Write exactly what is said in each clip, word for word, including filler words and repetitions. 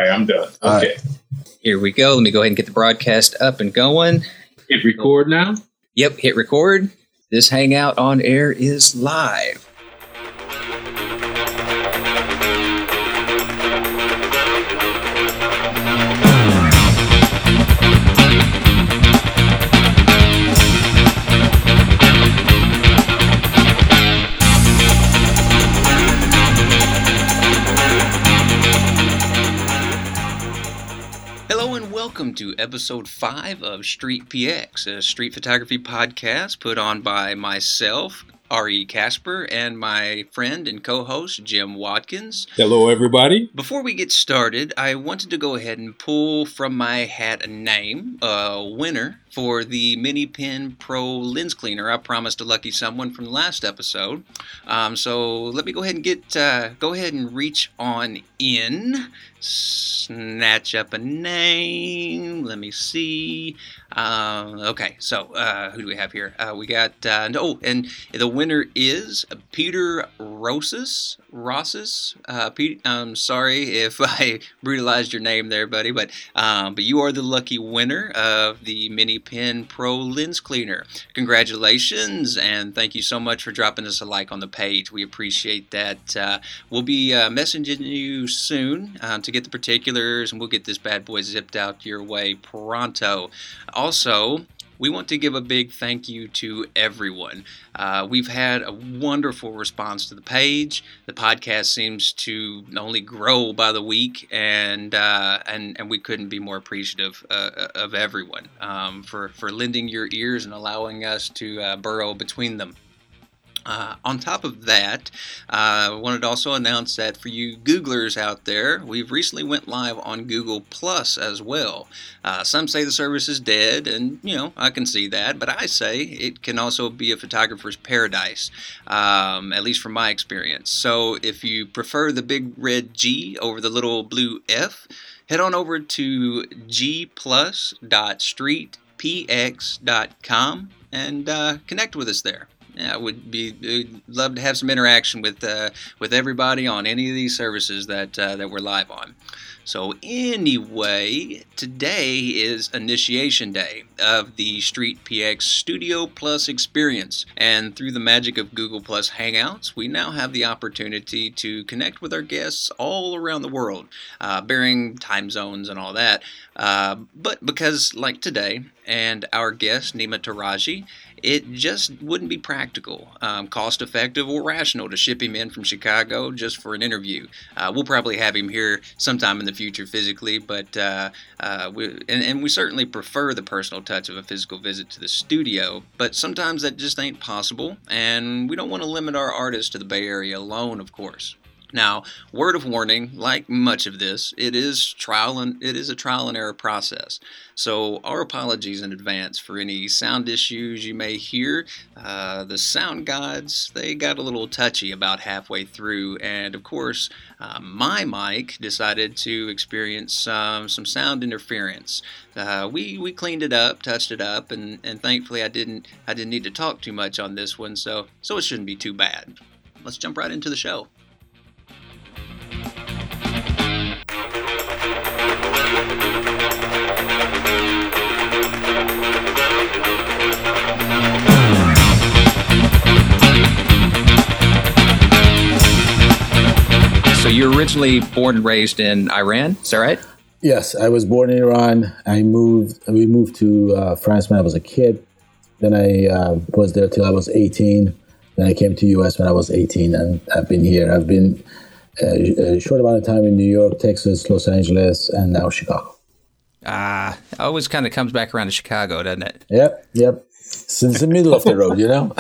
right, I'm done. Okay. Right. Here we go. Let me go ahead and get the broadcast up and going. Hit record now? Yep, hit record. This Hangout on Air is live. Welcome to episode five of Street P X, a street photography podcast put on by myself, R E. Casper, and my friend and co-host, Jim Watkins. Hello, everybody. Before we get started, I wanted to go ahead and pull from my hat a name, a winner for the Mini Pen Pro Lens Cleaner. I promised a lucky someone from the last episode. Um, so let me go ahead and get, uh, go ahead and reach on in, snatch up a name. Let me see. Uh, okay, so uh, who do we have here? Uh, we got, uh, oh, and the winner is Peter Rosas. Rosas. Uh, Pete, I'm sorry if I brutalized your name there, buddy, but um, but you are the lucky winner of the Mini Pen Pro Lens Cleaner. Congratulations, and thank you so much for dropping us a like on the page. We appreciate that. Uh, we'll be uh, messaging you soon uh, to get the particulars, and we'll get this bad boy zipped out your way pronto. Also, we want to give a big thank you to everyone. Uh, we've had a wonderful response to the page. The podcast seems to only grow by the week, and uh, and and we couldn't be more appreciative uh, of everyone um, for for lending your ears and allowing us to uh, burrow between them. Uh, on top of that, I uh, wanted to also announce that for you Googlers out there, we've recently went live on Google Plus as well. Uh, some say the service is dead, and, you know, I can see that, but I say it can also be a photographer's paradise, um, at least from my experience. So if you prefer the big red G over the little blue F, head on over to g plus dot street p x dot com and uh, connect with us there. Yeah, I would be would love to have some interaction with uh, with everybody on any of these services that uh, that we're live on. So anyway, today is initiation day of the Street P X Studio Plus experience, and through the magic of Google Plus Hangouts, we now have the opportunity to connect with our guests all around the world, uh, bearing time zones and all that. Uh, but because, like today, and our guest Nima Taraji, it just wouldn't be practical, um, cost-effective, or rational to ship him in from Chicago just for an interview. Uh, we'll probably have him here sometime in the future physically, but uh, uh, we, and, and we certainly prefer the personal touch of a physical visit to the studio, but sometimes that just ain't possible, and we don't want to limit our artists to the Bay Area alone, of course. Now, word of warning, like much of this, it is trial and it is a trial and error process. So our apologies in advance for any sound issues you may hear. Uh, the sound gods, they got a little touchy about halfway through, and of course, uh, my mic decided to experience some some sound interference. Uh, we we cleaned it up, touched it up, and, and thankfully I didn't I didn't need to talk too much on this one, so so it shouldn't be too bad. Let's jump right into the show. So you're originally born and raised in Iran, is that right? Yes, I was born in Iran. I moved. We moved to uh, France when I was a kid. Then I uh, was there till I was eighteen. Then I came to U S when I was eighteen, and I've been here. I've been uh, a short amount of time in New York, Texas, Los Angeles, and now Chicago. Ah, uh, always kind of comes back around to Chicago, doesn't it? Yep, yep. Since the middle of the road, you know.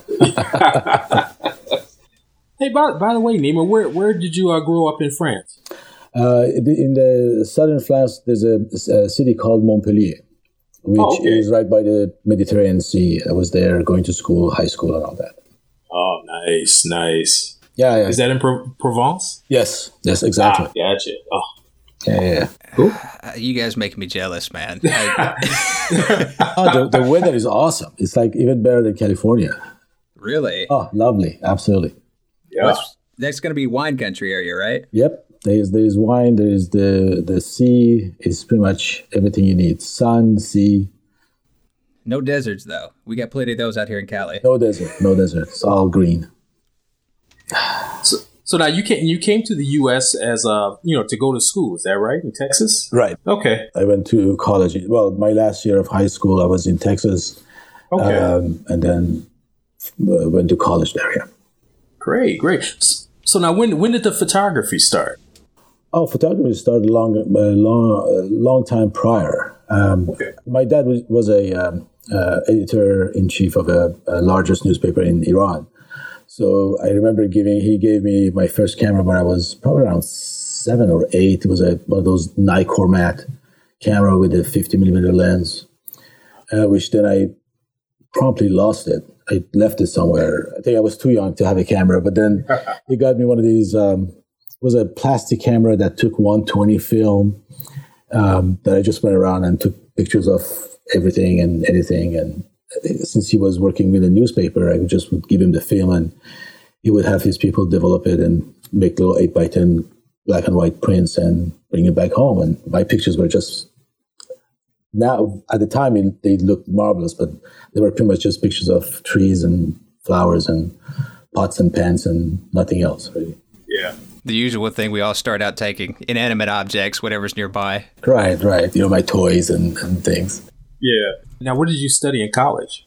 Hey, by, by the way, Nima, where where did you uh, grow up in France? Uh, in the southern France, there's a, a city called Montpellier, which oh, okay. is right by the Mediterranean Sea. I was there going to school, high school, and all that. Oh, nice, nice. Yeah, yeah. Is that in Pro- Provence? Yes, yes, exactly. Ah, gotcha. Oh. Yeah, yeah, yeah. Cool. Uh, you guys make me jealous, man. oh, the, the weather is awesome. It's like even better than California. Really? Oh, lovely. Absolutely. Yeah. Well, that's going to be wine country area, right? Yep. There's there's wine. There's the the sea. It's pretty much everything you need. Sun, sea. No deserts though. We got plenty of those out here in Cali. No desert. No desert. It's all green. So, so now you came you came to the U S as a you know to go to school. Is that right in Texas? Right. Okay. I went to college. Well, my last year of high school, I was in Texas. Okay. Um, and then uh, went to college there. Yeah. Great, great. So now, when when did the photography start? Oh, photography started a long, a long, a long time prior. Um, okay. My dad was, was a um, uh, editor-in-chief of a, a largest newspaper in Iran. So I remember giving, he gave me my first camera when I was probably around seven or eight. It was a, one of those Nicormat camera with a fifty millimeter lens, uh, which then I promptly lost it. I left it somewhere. I think I was too young to have a camera, but then he got me one of these, um, it was a plastic camera that took one twenty film um, that I just went around and took pictures of everything and anything. And since he was working with a newspaper, I just would give him the film and he would have his people develop it and make little eight by ten black and white prints and bring it back home. And my pictures were just, now at the time it, they looked marvelous, but they were pretty much just pictures of trees and flowers and pots and pans and nothing else, really. Yeah. The usual thing we all start out taking, inanimate objects, whatever's nearby. Right, right. You know, my toys and, and things. Yeah. Now, what did you study in college?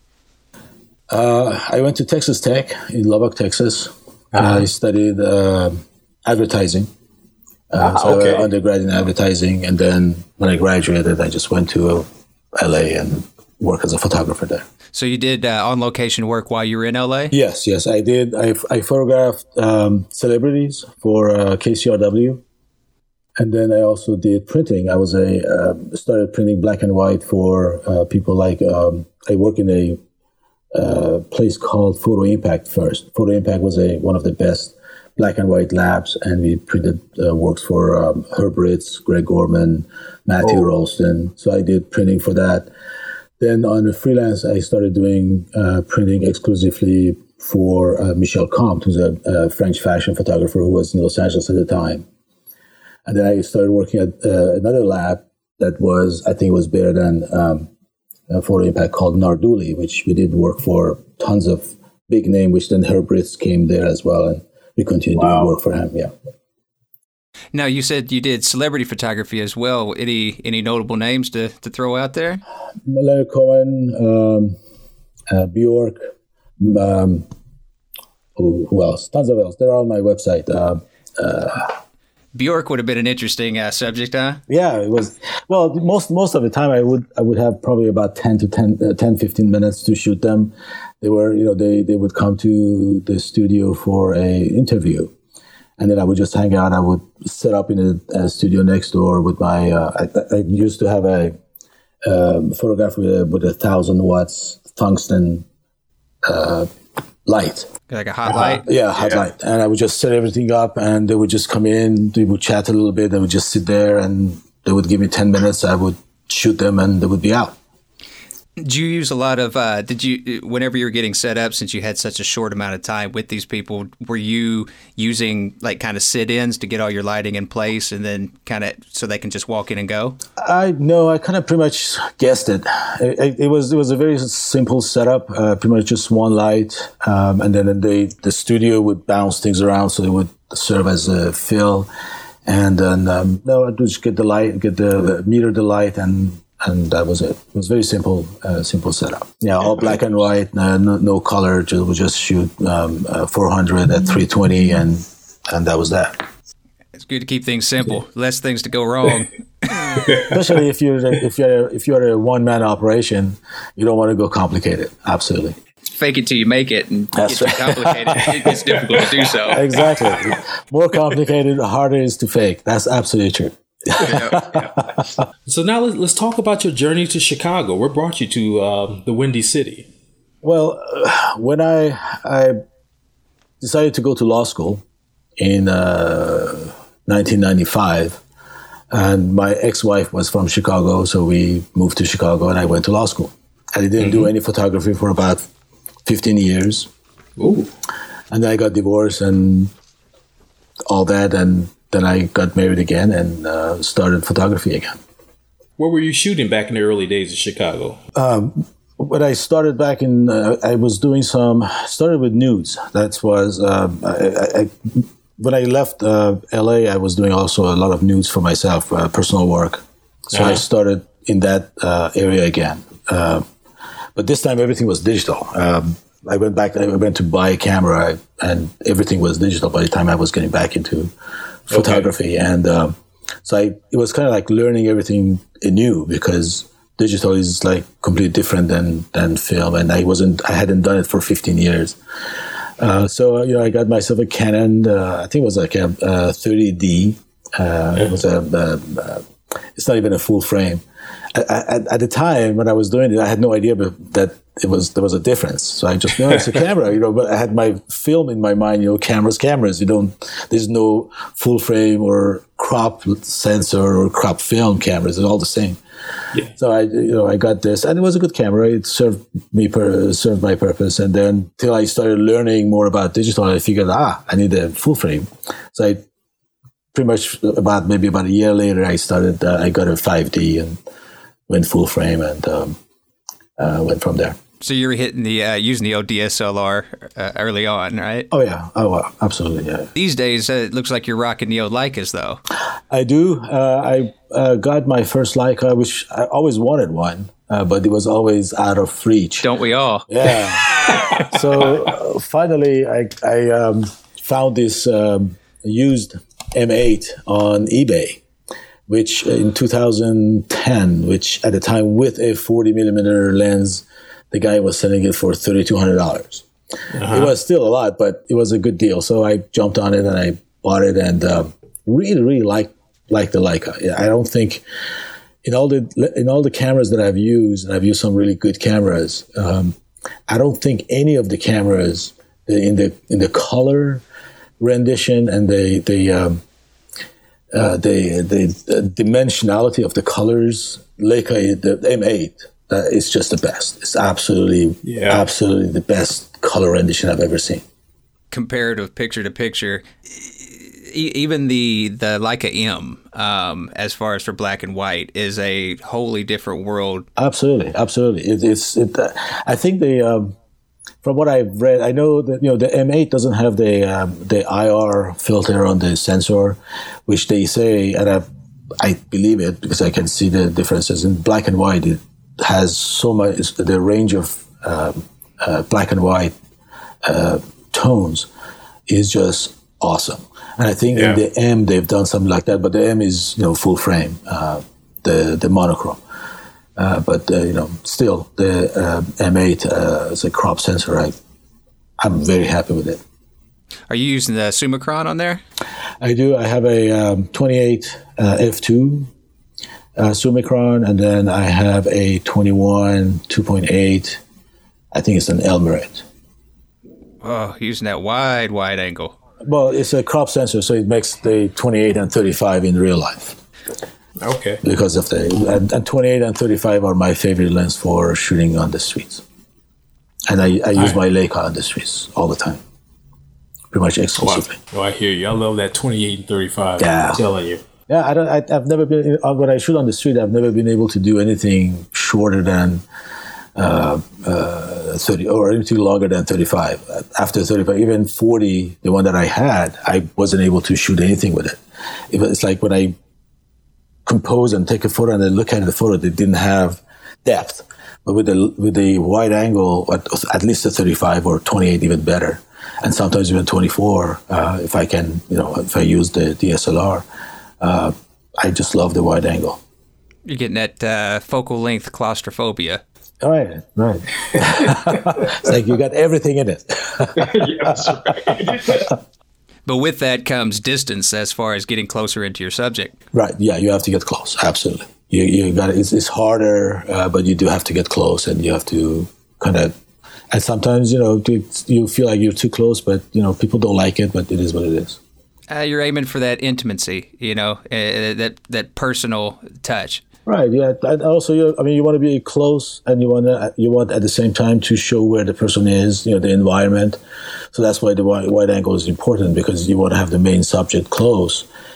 Uh, I went to Texas Tech in Lubbock, Texas. Uh-huh. I studied uh, advertising. Uh, so okay. I was undergrad in advertising. And then when I graduated, I just went to L A and worked as a photographer there. So you did uh, on-location work while you were in L A? Yes, yes, I did. I, I photographed um, celebrities for uh, K C R W. And then I also did printing. I was a uh, started printing black and white for uh, people like, um, I work in a uh, place called Photo Impact first. Photo Impact was a one of the best black and white labs, and we printed uh, works for um, Herb Ritz, Greg Gorman, Matthew oh. Rolston. So I did printing for that. Then on the freelance, I started doing uh, printing exclusively for uh, Michel Comte, who's a, a French fashion photographer who was in Los Angeles at the time. And then I started working at uh, another lab that was, I think it was better than um, Photo Impact, called Narduli, which we did work for tons of big name, which then Herb Ritz came there as well. And we continued wow. doing work for him, yeah. Now, you said you did celebrity photography as well. Any any notable names to, to throw out there? Leonard Cohen, um, uh, Bjork, um, who, who else? Tons of else. They're on my website. Uh, uh, Bjork would have been an interesting uh, subject, huh? Yeah, it was. Well, most most of the time I would I would have probably about ten to ten, uh, ten, fifteen minutes to shoot them. They were, you know, they, they would come to the studio for a interview. And then I would just hang out. I would set up in a, a studio next door with my, uh, I, I used to have a um, photograph with a, with a thousand watts tungsten uh, light. Like a hot light? Uh, yeah, hot yeah. light. And I would just set everything up and they would just come in, they would chat a little bit, they would just sit there and they would give me ten minutes. I would shoot them and they would be out. Did you use a lot of, uh, did you, whenever you were getting set up, since you had such a short amount of time with these people, were you using like kind of sit-ins to get all your lighting in place and then kind of so they can just walk in and go? I no, I kind of pretty much guessed it. It, it was it was a very simple setup, uh, pretty much just one light. Um, and then they, the studio would bounce things around so they would serve as a fill. And then, um, no, I'd just get the light, get the, uh, meter the light and And that was it. It was very simple, uh, simple setup. Yeah, all black and white, uh, no, no color. Just, we just shoot um, uh, four hundred at three twenty, and and that was that. It's good to keep things simple. Less things to go wrong. Especially if you're if you're if you're a one man operation, you don't want to go complicated. Absolutely. Fake it till you make it, and That's it gets right. complicated. It gets difficult to do so. Exactly. More complicated, the harder it is to fake. That's absolutely true. Yeah, yeah. So now let's, let's talk about your journey to Chicago. What brought you to uh, the Windy City? Well, uh, when I I decided to go to law school in uh, nineteen ninety-five, and my ex-wife was from Chicago, so we moved to Chicago, and I went to law school. I didn't mm-hmm. do any photography for about fifteen years. Ooh. And then I got divorced and all that, and then I got married again and uh, started photography again. Where were you shooting back in the early days of Chicago? Um, when I started back in, uh, I was doing some, started with nudes. That was, um, I, I, when I left uh, L A, I was doing also a lot of nudes for myself, uh, personal work. So uh-huh. I started in that uh, area again. Uh, but this time everything was digital. Um, I went back, I went to buy a camera and everything was digital by the time I was getting back into photography. Okay. And um, so I, it was kind of like learning everything anew because digital is like completely different than, than film. And I wasn't, I hadn't done it for fifteen years. Uh, so, you know, I got myself a Canon, uh, I think it was like a, a thirty D. Uh, it was a, a, a, it's not even a full frame. At, at the time when I was doing it, I had no idea that it was there was a difference. So I just, you know, it's a camera, you know, but I had my film in my mind, you know, cameras, cameras. You don't, there's no full frame or crop sensor or crop film cameras. It's all the same. Yeah. So I, you know, I got this and it was a good camera. It served me, per, served my purpose. And then till I started learning more about digital, I figured, ah, I need a full frame. So I pretty much about, maybe about a year later, I started, uh, I got a five D and went full frame and um, uh, went from there. So you were hitting the uh, using the old D S L R uh, early on, right? Oh yeah, oh well, absolutely, yeah. These days, uh, it looks like you're rocking the old Leicas, though. I do. Uh, I uh, got my first Leica, which I always wanted one, uh, but it was always out of reach. Don't we all? Yeah. so uh, finally, I I um, found this um, used M eight on eBay, which in two thousand ten, which at the time with a forty millimeter lens, the guy was selling it for three thousand two hundred dollars. Uh-huh. It was still a lot, but it was a good deal. So I jumped on it and I bought it and uh, really, really like like the Leica. I don't think in all the in all the cameras that I've used, and I've used some really good cameras. Um, I don't think any of the cameras in the in the color rendition and the the um, uh, the, the the dimensionality of the colors, Leica, the M eight. Uh, it's just the best. It's absolutely, yeah. absolutely the best color rendition I've ever seen. Comparative picture to picture, e- even the the Leica M, um, as far as for black and white, is a wholly different world. Absolutely, absolutely. It, it's. It, uh, I think the um, from what I've read, I know that you know the M eight doesn't have the um, the I R filter on the sensor, which they say, and I I believe it because I can see the differences in black and white. It, has so much, the range of um, uh, black and white uh, tones is just awesome. And I think yeah. in the M they've done something like that, but the M is, you know, full frame, uh, the the monochrome. Uh, but, uh, you know, still the uh, M eight uh, is a crop sensor. I, I'm very happy with it. Are you using the Summicron on there? I do. I have a um, twenty-eight uh, f two. Uh, Summicron, and then I have a twenty-one two point eight. I think it's an Elmerit. Oh, using that wide, wide angle. Well, it's a crop sensor, so it makes the twenty-eight and thirty-five in real life. Okay. Because of the and, and twenty-eight and thirty-five are my favorite lens for shooting on the streets, and I, I use right. my Leica on the streets all the time, pretty much exclusively. Oh, I, oh, I hear you. I love that twenty-eight and thirty-five. Yeah. I'm telling you. Yeah, I don't. I, I've never been when I shoot on the street. I've never been able to do anything shorter than uh, uh, thirty, or anything longer than thirty-five. After thirty-five, even forty, the one that I had, I wasn't able to shoot anything with it. It's like when I compose and take a photo and then look at the photo, they didn't have depth. But with the with the wide angle, at, at least the thirty-five or twenty-eight, even better, and sometimes even twenty-four, uh, if I can, you know, if I use the D S L R. Uh, I just love the wide angle. You're getting that uh, focal length claustrophobia. Right, right. It's like you got everything in it. Yes, right. But with that comes distance as far as getting closer into your subject. Right, yeah, you have to get close, absolutely. You you got it's, it's harder, uh, but you do have to get close, and you have to kind of, and sometimes, you know, you feel like you're too close, but, you know, people don't like it, but it is what it is. Uh, you're aiming for that intimacy, you know, uh, that that personal touch. Right. Yeah. And also, you I mean, you want to be close, and you want to you want at the same time to show where the person is, you know, the environment. So that's why the wide, wide angle is important, because you want to have the main subject close,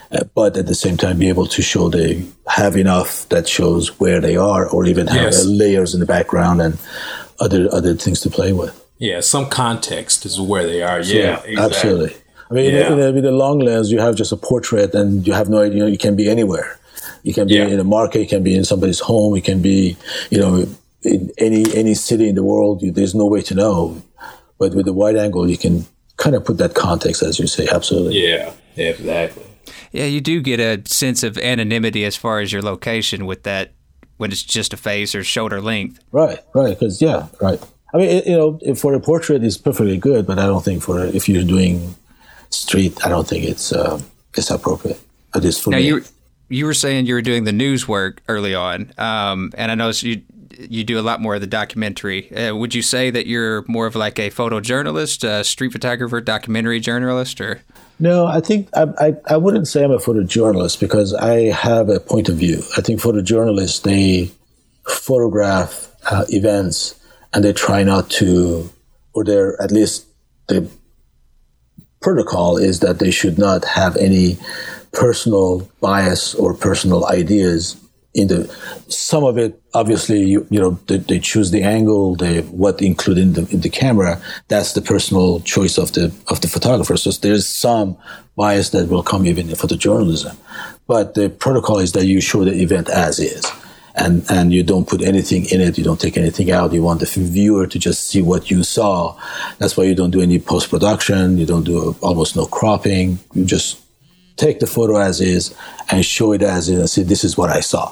uh, but at the same time be able to show they have enough that shows where they are, or even have Yes. uh, layers in the background and other other things to play with. Yeah, some context is where they are. So, Yeah, exactly. absolutely. I mean, Yeah. in a, with a long lens, you have just a portrait, and you have no idea. You know, you can be anywhere. You can be Yeah. in a market. You can be in somebody's home. You can be, you know, in any any city in the world. You, there's no way to know. But with the wide angle, you can kind of put that context, as you say. Absolutely. Yeah, exactly. Yeah, you do get a sense of anonymity as far as your location with that when it's just a face or shoulder length. Right. Right. Because yeah. Right. I mean, it, you know, if for a portrait, it's perfectly good. But I don't think for if you're doing street, I don't think it's uh, it's appropriate. At least for Now me. you you were saying you were doing the news work early on, um, and I noticed you you do a lot more of the documentary. Uh, would you say that you're more of like a photojournalist, a street photographer, documentary journalist, or? No, I think I, I, I wouldn't say I'm a photojournalist because I have a point of view. I think photojournalists, they photograph uh, events and they try not to, or they're at least the protocol is that they should not have any personal bias or personal ideas in the, some of it, obviously, you, you know, they, they choose the angle, they, what include in the, in the camera. That's the personal choice of the, of the photographer. So there's some bias that will come even in photojournalism. But the protocol is that you show the event as is. And, and you don't put anything in it. You don't take anything out. You want the viewer to just see what you saw. That's why you don't do any post-production. You don't do almost no cropping. You just take the photo as is and show it as is and say, this is what I saw.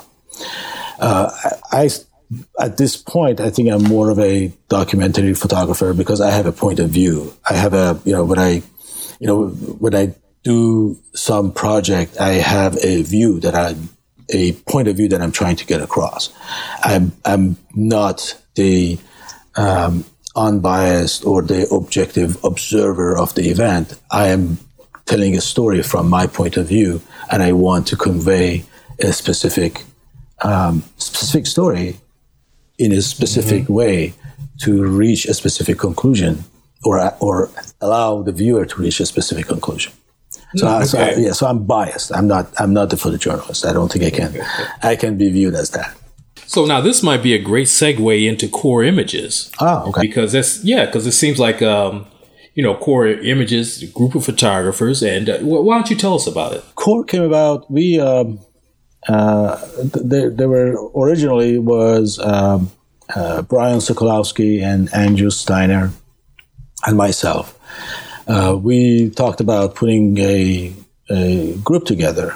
Uh, I, at this point, I think I'm more of a documentary photographer because I have a point of view. I have a, you know, when I, you know, when I do some project, I have a view that I, a point of view that I'm trying to get across. I'm, I'm not the um, unbiased or the objective observer of the event. I am telling a story from my point of view, and I want to convey a specific um, specific story in a specific mm-hmm. way to reach a specific conclusion, or or allow the viewer to reach a specific conclusion. So, okay. I, so I, yeah, so I'm biased. I'm not. I'm not the photojournalist. I don't think I can. Okay. I can be viewed as that. So now this might be a great segue into Core Images. Oh, okay. Because that's yeah, because it seems like um, you know, Core Images, a group of photographers, and uh, why don't you tell us about it? Core came about. We um, uh, there there were originally was um, uh, Brian Sokolowski and Andrew Steiner and myself. Uh, we talked about putting a, a group together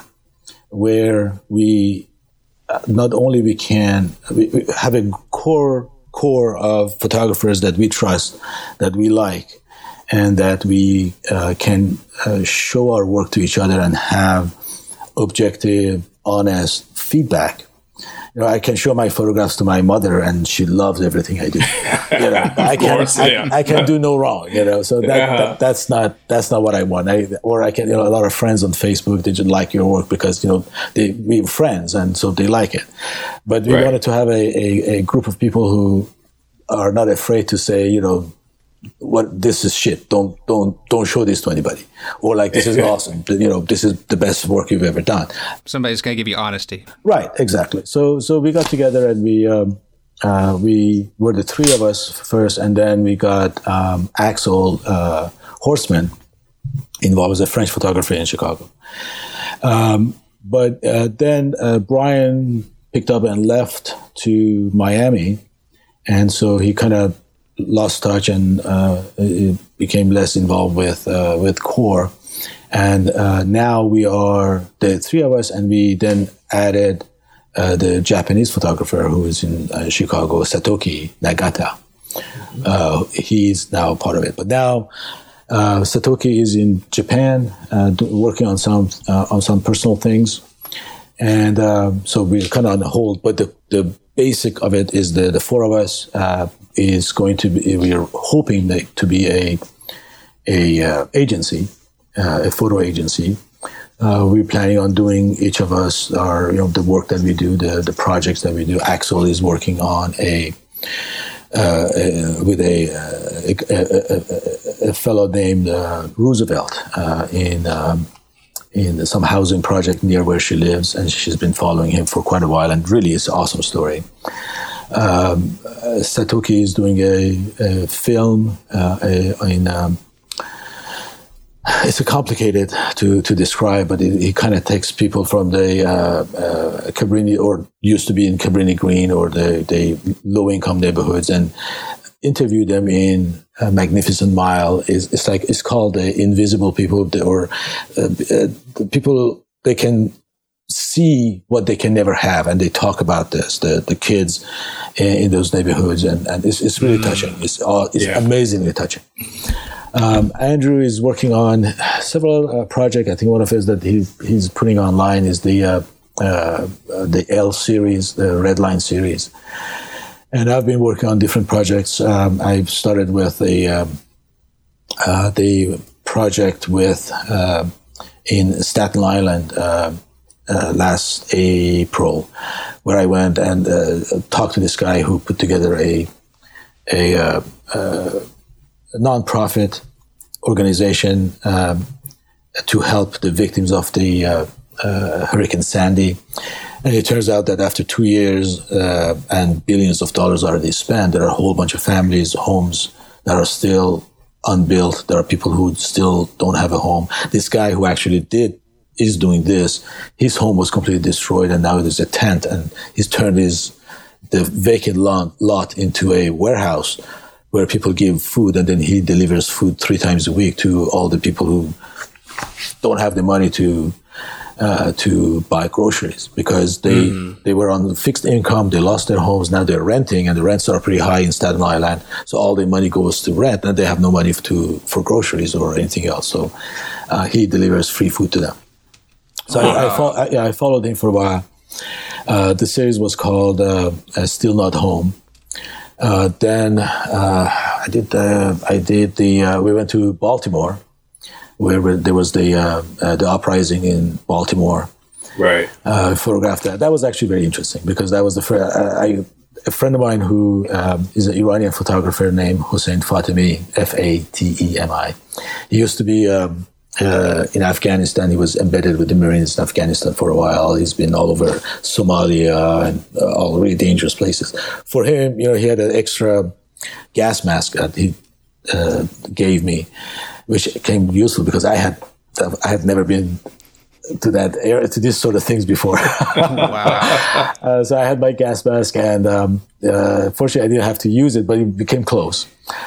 where we uh, not only we can we, we have a core core of photographers that we trust, that we like, and that we uh, can uh, show our work to each other and have objective, honest feedback. You know, I can show my photographs to my mother, and she loves everything I do. You know, I can, course, I, yeah. I can do no wrong. You know, so that, yeah. that that's not that's not what I want. I, or I can, you know, a lot of friends on Facebook, they just like your work because you know they we're friends, and so they like it. But we right. wanted to have a, a, a group of people who are not afraid to say, you know, what this is shit. Don't don't don't show this to anybody. Or like this is awesome. You know, this is the best work you've ever done. Somebody's gonna give you honesty. Right, exactly. So so we got together and we um, uh, we were the three of us first, and then we got um, Axel uh, Horstman involved as a French photographer in Chicago. Um, but uh, then uh, Brian picked up and left to Miami, and so he kind of lost touch and uh, became less involved with uh, with Core. And uh, now we are the three of us, and we then added uh, the Japanese photographer who is in uh, Chicago, Satoki Nagata. Uh, he's now part of it. But now uh, Satoki is in Japan, uh, working on some uh, on some personal things, and uh, so we're kind of on hold. But the the basic of it is the the four of us. Uh, is going to be, we are hoping that to be a a uh, agency, uh, a photo agency. Uh, we're planning on doing each of us our, you know, the work that we do, the the projects that we do. Axel is working on a, uh, a with a, a, a, a, a fellow named uh, Roosevelt uh, in um, in some housing project near where she lives, and she's been following him for quite a while, and really it's an awesome story. Um, uh, Satoki is doing a, a film uh, a, in um, it's a complicated to, to describe, but it, it kind of takes people from the uh, uh, Cabrini, or used to be in Cabrini Green, or the, the low-income neighborhoods, and interview them in a Magnificent Mile. Is it's like it's called the invisible people, or uh, uh, the people they can see what they can never have, and they talk about this. The the kids in, in those neighborhoods, and, and it's it's really mm. touching. It's all it's yeah. amazingly touching. Um, Andrew is working on several uh, projects. I think one of his that he he's putting online is the uh, uh, the L series, the Red Line series. And I've been working on different projects. Um, I've started with the um, uh, the project with uh, in Staten Island uh, uh, last April, where I went and uh, talked to this guy who put together a a, uh, uh, a nonprofit organization um, to help the victims of the uh, uh, Hurricane Sandy. And it turns out that after two years uh, and billions of dollars already spent, there are a whole bunch of families, homes that are still unbuilt. There are people who still don't have a home. This guy who actually did, is doing this, his home was completely destroyed, and now there's a tent, and he's turned his the vacant lot, lot into a warehouse where people give food, and then he delivers food three times a week to all the people who don't have the money to Uh, to buy groceries, because they mm. they were on fixed income, they lost their homes, now they're renting, and the rents are pretty high in Staten Island, so all their money goes to rent, and they have no money to for groceries or anything else. So uh, he delivers free food to them. So wow. I, I, fo- I, yeah, I followed him for a while. Uh, the series was called uh, uh, Still Not Home. Uh, then uh, I did uh, I did the uh, we went to Baltimore, where there was the uh, uh, the uprising in Baltimore. Right. Uh, I photographed that. That was actually very interesting, because that was the fr- I, a friend of mine who um, is an Iranian photographer named Hossein Fatemi, F A T E M I. He used to be um, uh, in Afghanistan. He was embedded with the Marines in Afghanistan for a while. He's been all over Somalia and uh, all really dangerous places. For him, you know, he had an extra gas mask that he uh, gave me, which came useful because I had I had never been to that area, to this sort of things before. Wow! uh, so I had my gas mask, and um, uh, fortunately, I didn't have to use it, but it became close.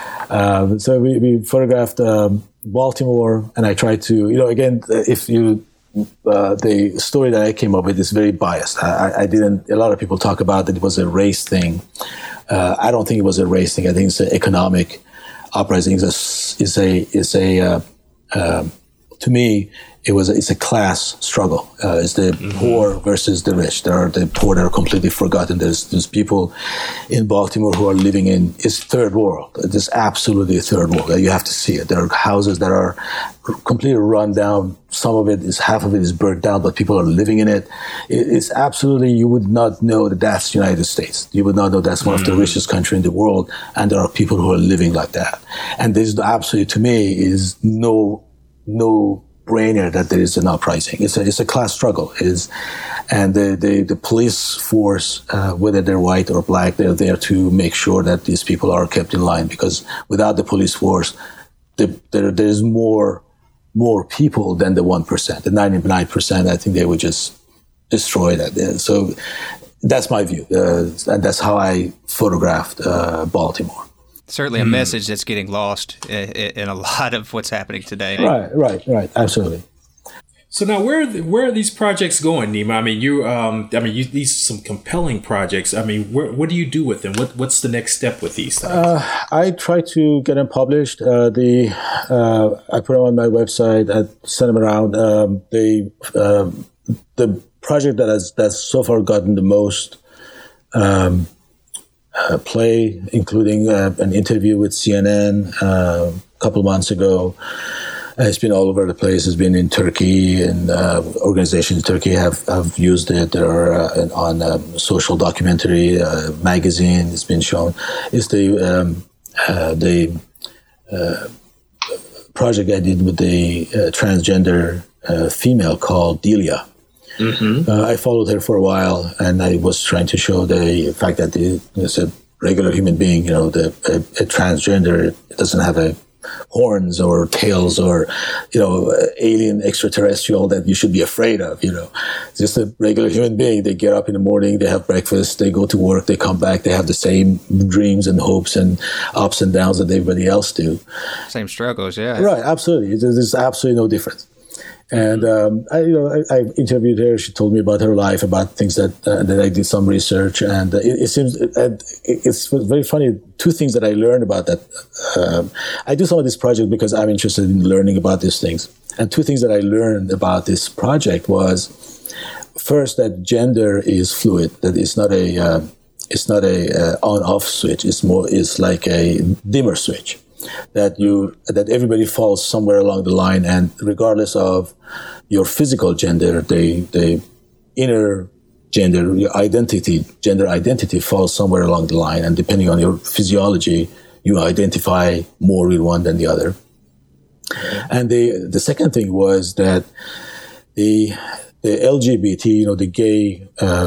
Um, so we, we photographed um, Baltimore, and I tried to, you know, again, if you uh, the story that I came up with is very biased. I, I didn't. A lot of people talk about that it was a race thing. Uh, I don't think it was a race thing. I think it's an economic uprising. Is a is a is a uh, uh, to me, it was a, it's a class struggle. Uh, it's the mm-hmm. poor versus the rich. There are the poor that are completely forgotten. There's there's people in Baltimore who are living in it's third world. It's absolutely third world. You have to see it. There are houses that are completely run down. Some of it is half of it is burnt down, but people are living in it. it it's absolutely, you would not know that that's the United States. You would not know that's one mm-hmm. of the richest countries in the world, and there are people who are living like that. And there's absolutely, to me, is no no brainer that there is an uprising. It's a it's a class struggle. It is, and the the, the police force, uh, whether they're white or black, they're there to make sure that these people are kept in line. Because without the police force, the, there there's more more people than the one percent. The ninety-nine percent, I think they would just destroy that. So that's my view, uh, and that's how I photographed uh, Baltimore. Certainly a mm. message that's getting lost in a lot of what's happening today. Right, right, right. Absolutely. So now, where are the, where are these projects going, Nima? I mean, you, um, I mean, you, these are some compelling projects. I mean, where, what do you do with them? What what's the next step with these things? Uh, I try to get them published. Uh, the uh, I put them on my website. I send them around. Um, the uh, the project that has that's so far gotten the most. Um, Uh, play, including uh, an interview with C N N uh, a couple of months ago. Uh, it's been all over the place. It's been in Turkey, and uh, organizations in Turkey have, have used it. There are uh, on um, social documentary uh, magazine. It's been shown. It's the um, uh, the uh, project I did with the uh, transgender a female called Delia. Mm-hmm. Uh, I followed her for a while, and I was trying to show the fact that the, it's a regular human being, you know, the a, a transgender doesn't have a horns or tails or, you know, alien extraterrestrial that you should be afraid of, you know. It's just a regular human being. They get up in the morning, they have breakfast, they go to work, they come back, they have the same dreams and hopes and ups and downs that everybody else do. Same struggles, yeah. Right, absolutely. There's absolutely no difference. And um, I, you know, I, I interviewed her. She told me about her life, about things that uh, that I did some research, and uh, it, it seems uh, it's very funny. Two things that I learned about that. Um, I do some of this project because I'm interested in learning about these things. And two things that I learned about this project was, first, that gender is fluid. That it's not a uh, it's not a uh, on-off switch. It's more it's like a dimmer switch. That you that everybody falls somewhere along the line, and regardless of your physical gender, the the inner gender, your identity, gender identity falls somewhere along the line, and depending on your physiology, you identify more with one than the other. And the the second thing was that the the L G B T, you know, the gay, uh,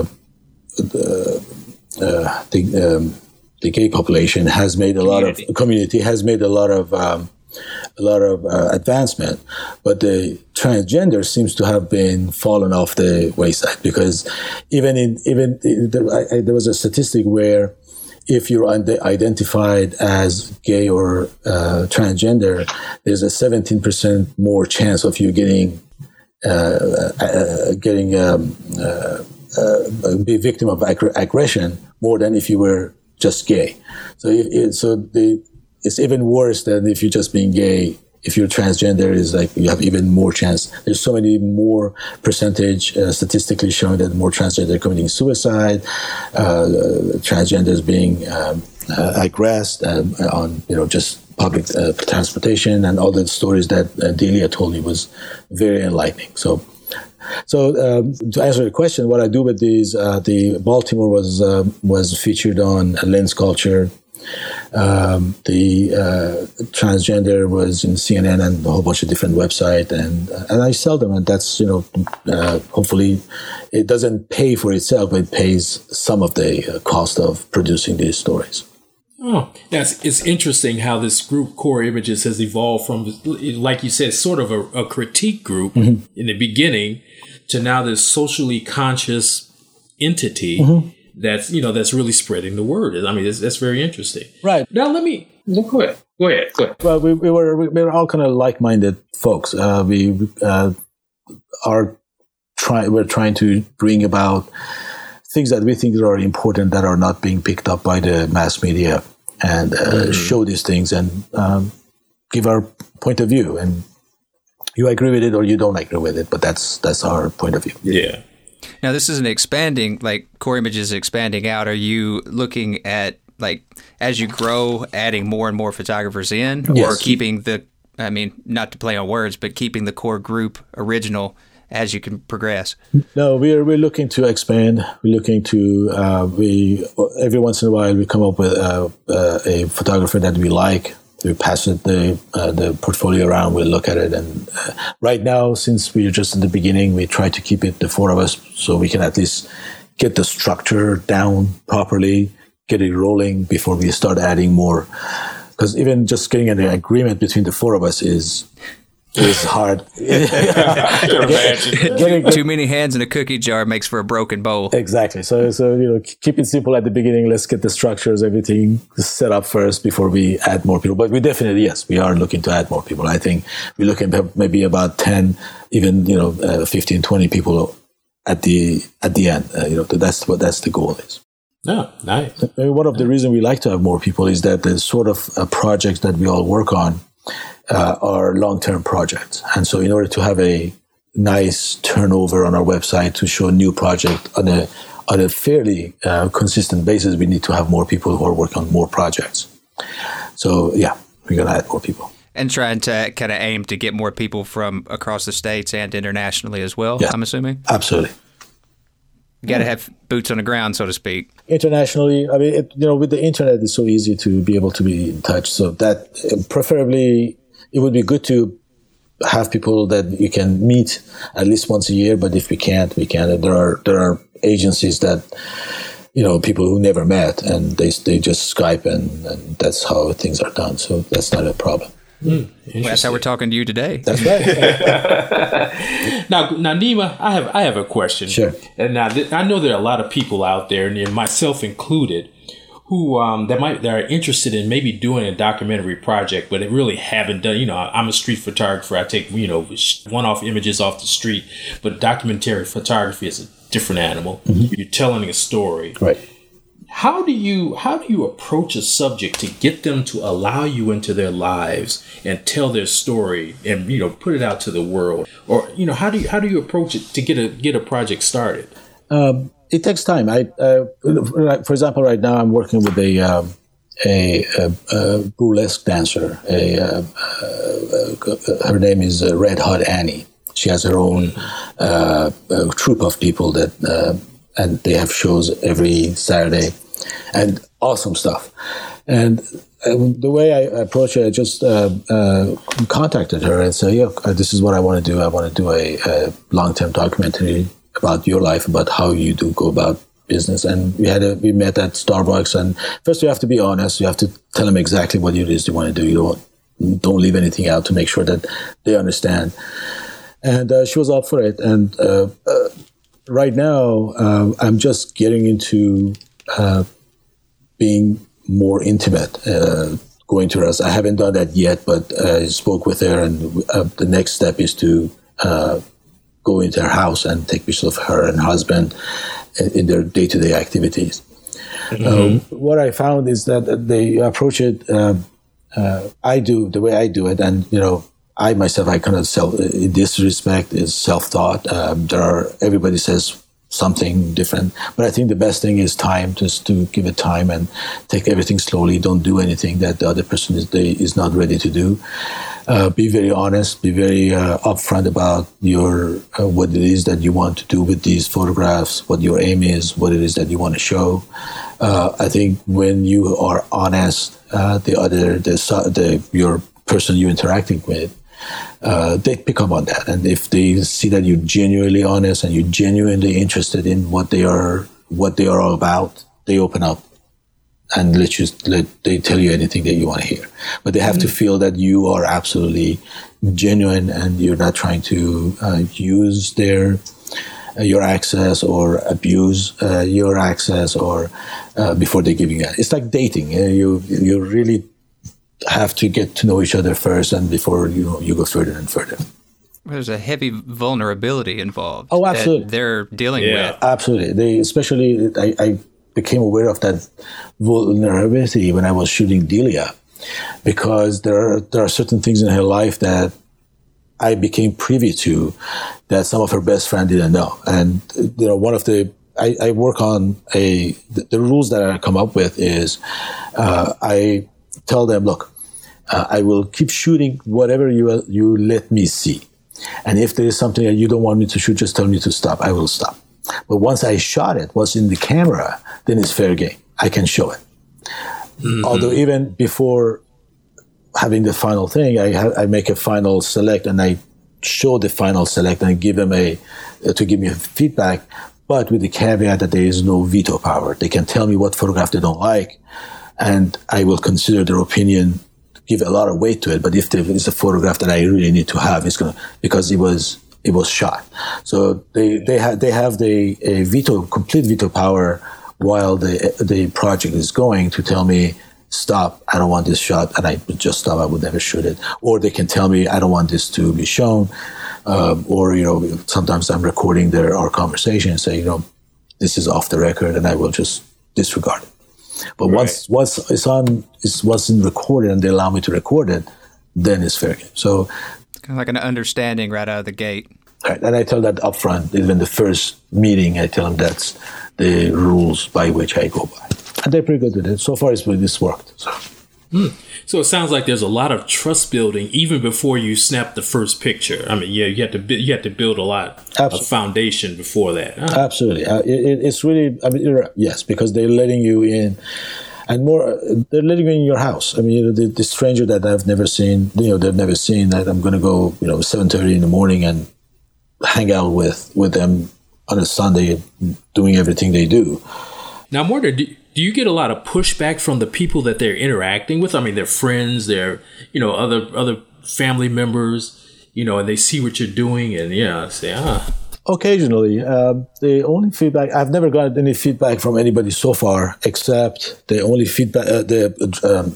the uh, the um, the gay population has made a community. lot of community has made a lot of um, a lot of uh, advancement, but the transgender seems to have been fallen off the wayside, because even in even there, I, I, there was a statistic where if you're identified as gay or uh, transgender, there's a seventeen percent more chance of you getting uh, uh, getting um, uh, uh, be a victim of ag- aggression more than if you were just gay. So if, it, so the, it's even worse than if you're just being gay. If you're transgender, is like you have even more chance. There's so many more percentage uh, statistically showing that more transgender are committing suicide, uh, transgenders being um, uh, aggressed um, on you know just public uh, transportation, and all the stories that uh, Delia told me was very enlightening. So. So um, to answer the question, what I do with these, uh, the Baltimore was uh, was featured on Lens Culture. Um, the uh, transgender was in C N N and a whole bunch of different websites, and uh, and I sell them, and that's you know uh, hopefully it doesn't pay for itself, but it pays some of the uh, cost of producing these stories. Oh, yes, it's interesting how this group Core Images has evolved from, like you said, sort of a, a critique group mm-hmm. in the beginning to now this socially conscious entity mm-hmm. that's, you know, that's really spreading the word. I mean, that's, that's very interesting. Right. Now, let me, go ahead. Go ahead. Go ahead. Well, we, we were we were all kind of like-minded folks. Uh, we uh, are trying, we're trying to bring about things that we think are important that are not being picked up by the mass media, and uh, mm-hmm. show these things and um, give our point of view. And you agree with it or you don't agree with it, but that's that's our point of view. Yeah. Now, this isn't expanding, like Core Images is expanding out. Are you looking at, like, as you grow, adding more and more photographers in, yes. or keeping the, I mean, not to play on words, but keeping the core group original as you can progress? No, we're we're looking to expand. We're looking to uh, we every once in a while we come up with uh, uh, a photographer that we like. We pass it the uh, the portfolio around. We look at it, and uh, right now, since we're just in the beginning, we try to keep it the four of us, so we can at least get the structure down properly, get it rolling before we start adding more. Because even just getting an agreement between the four of us is. It's hard. getting, Too many hands in a cookie jar makes for a broken bowl. Exactly. So, so you know, keep it simple at the beginning. Let's get the structures, everything set up first before we add more people. But we definitely, yes, we are looking to add more people. I think we're looking at maybe about ten, even you know, uh, fifteen, twenty people at the at the end. Uh, you know, that's what that's the goal is. Oh, nice. One of the reasons we like to have more people is that the sort of uh, projects that we all work on Uh, are long-term projects. And so in order to have a nice turnover on our website to show a new project on a on a fairly uh, consistent basis, we need to have more people who are working on more projects. So yeah, we're going to add more people. And trying to kind of aim to get more people from across the states and internationally as well, yes, I'm assuming? Absolutely. You got to have boots on the ground, so to speak. Internationally, I mean, it, you know, with the internet, it's so easy to be able to be in touch. So that uh, preferably, it would be good to have people that you can meet at least once a year. But if we can't, we can't. There are there are agencies that, you know, people who never met, and they they just Skype, and, and that's how things are done. So that's not a problem. Mm, well, that's how we're talking to you today. That's right. now, now, Nima, I have I have a question. Sure. And now th- I know there are a lot of people out there, and myself included, who um, that might that are interested in maybe doing a documentary project, but they really haven't done. You know, I'm a street photographer. I take you know one-off images off the street, but documentary photography is a different animal. Mm-hmm. You're telling a story, right? How do you how do you approach a subject to get them to allow you into their lives and tell their story and you know put it out to the world, or you know how do you how do you approach it to get a get a project started? Um, it takes time. I, uh, for example, right now I'm working with a um, a, a, a burlesque dancer. A uh, uh, her name is uh, Red Hot Annie. She has her own uh, uh, troupe of people that, uh, and they have shows every Saturday, and awesome stuff. And uh, the way I approach it, I just uh, uh, contacted her and said, "Yeah, this is what I want to do. I want to do a, a long-term documentary about your life, about how you do go about business." And we had a, we met at Starbucks, and first you have to be honest. You have to tell them exactly what it is you want to do. You don't don't leave anything out to make sure that they understand. And uh, she was up for it. And uh, uh, right now, uh, I'm just getting into uh, being more intimate, uh, going to her. I haven't done that yet, but uh, I spoke with her, and uh, the next step is to uh, go into her house and take pictures of her and husband in, in their day-to-day activities. Mm-hmm. Uh, what I found is that they approach it, uh, uh, I do, the way I do it, and, you know, I myself, I kind of self, in this respect, is self-taught. Um, there are, everybody says something different, but I think the best thing is time, just to give it time and take everything slowly. Don't do anything that the other person is they, is not ready to do. Uh, be very honest, be very uh, upfront about your uh, what it is that you want to do with these photographs, what your aim is, what it is that you want to show. Uh, I think when you are honest, uh, the other, the, the your person you're interacting with, Uh, they pick up on that. And if they see that you're genuinely honest and you're genuinely interested in what they are, what they are all about, they open up and let you, let they tell you anything that you want to hear. But they have mm-hmm. to feel that you are absolutely genuine and you're not trying to uh, use their uh, your access or abuse uh, your access or uh, before they give you that. It's like dating. You know, you you really have to get to know each other first, and before you know, you go further and further. There's a heavy vulnerability involved. Oh, absolutely. That they're dealing yeah. with. Absolutely. They, especially, I, I became aware of that vulnerability when I was shooting Delia, because there are, there are certain things in her life that I became privy to that some of her best friend didn't know. And, you know, one of the, I, I work on a, the, the rules that I come up with is uh, I tell them, look, uh, I will keep shooting whatever you you let me see. And if there is something that you don't want me to shoot, just tell me to stop. I will stop. But once I shot it, what's in the camera, then it's fair game. I can show it. Mm-hmm. Although even before having the final thing, I ha- I make a final select and I show the final select and give them a, uh, to give me feedback, but with the caveat that there is no veto power. They can tell me what photograph they don't like, and I will consider their opinion, give a lot of weight to it. But if there is a photograph that I really need to have, it's gonna, because it was it was shot. So they they have they have the a veto, complete veto power while the the project is going, to tell me, stop, I don't want this shot, and I would just stop. I would never shoot it. Or they can tell me, I don't want this to be shown. Um, or you know, sometimes I'm recording their our conversation and say, you know, this is off the record, and I will just disregard it. But right. once once it's on, it's wasn't recorded, and they allow me to record it, then it's fair game. So kind of like an understanding right out of the gate. Right, and I tell that up front. Even the first meeting, I tell them that's the rules by which I go by, and they're pretty good with it. So far, it's this worked. So. Hmm. So it sounds like there's a lot of trust building even before you snap the first picture. I mean, yeah, you have to you have to build a lot Absolutely. of foundation before that. Huh? Absolutely, uh, it, it's really. I mean, yes, because they're letting you in. and more, they're living in your house. I mean, you know, the, the stranger that I've never seen, you know, they've never seen, that I'm going to go, you know, seven thirty in the morning and hang out with, with them on a Sunday, doing everything they do. Now, I'm wondering, do, do you get a lot of pushback from the people that they're interacting with? I mean, their friends, their, you know, other other family members, you know, and they see what you're doing, and yeah, say, ah. Occasionally, uh, the only feedback, I've never gotten any feedback from anybody so far, except the only feedback, uh, the um,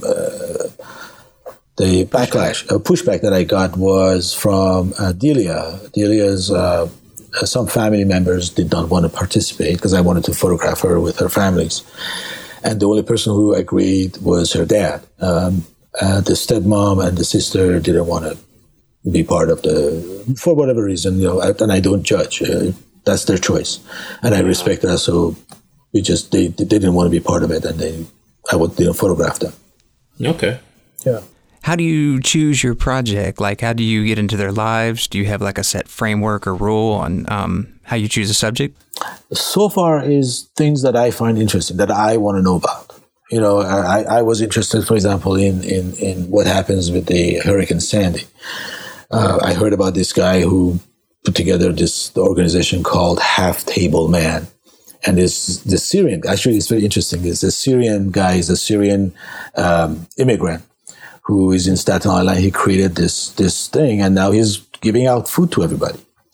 uh, the backlash, uh, pushback that I got was from uh, Delia. Delia's uh, some family members did not want to participate because I wanted to photograph her with her families, and the only person who agreed was her dad. Um, uh, the stepmom and the sister didn't want to be part of the, for whatever reason, you know, and I don't judge. Uh, that's their choice, and I respect that. So we just they they didn't want to be part of it, and they I would you know photograph them. Okay. Yeah. How do you choose your project? Like, how do you get into their lives? Do you have like a set framework or rule on um, how you choose a subject? So far is things that I find interesting, that I want to know about. You know, I, I was interested, for example, in, in, in what happens with the Hurricane Sandy. Uh, I heard about this guy who put together this organization called Half Table Man. And this the Syrian, actually it's very interesting, is the Syrian guy, is a Syrian um, immigrant who is in Staten Island. He created this this thing, and now he's giving out food to everybody.